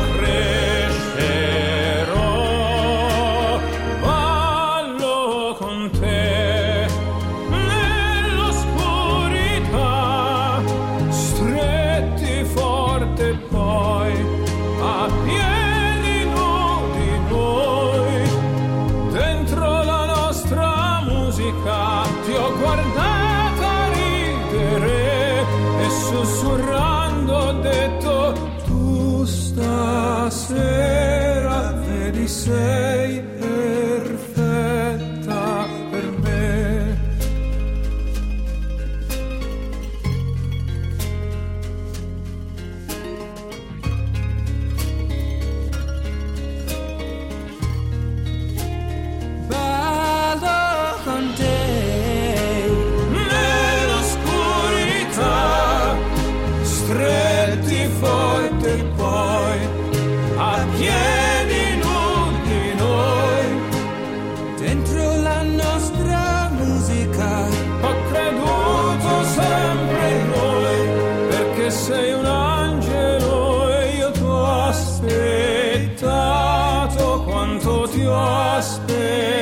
sussurrando ho detto: tu stasera vedi sei perfetta per me. Ballo con te stretti forte, poi a piedi nudi noi, dentro la nostra musica. Ho creduto sempre in noi, perché sei un angelo e io ti ho aspettato quanto ti ho aspettato.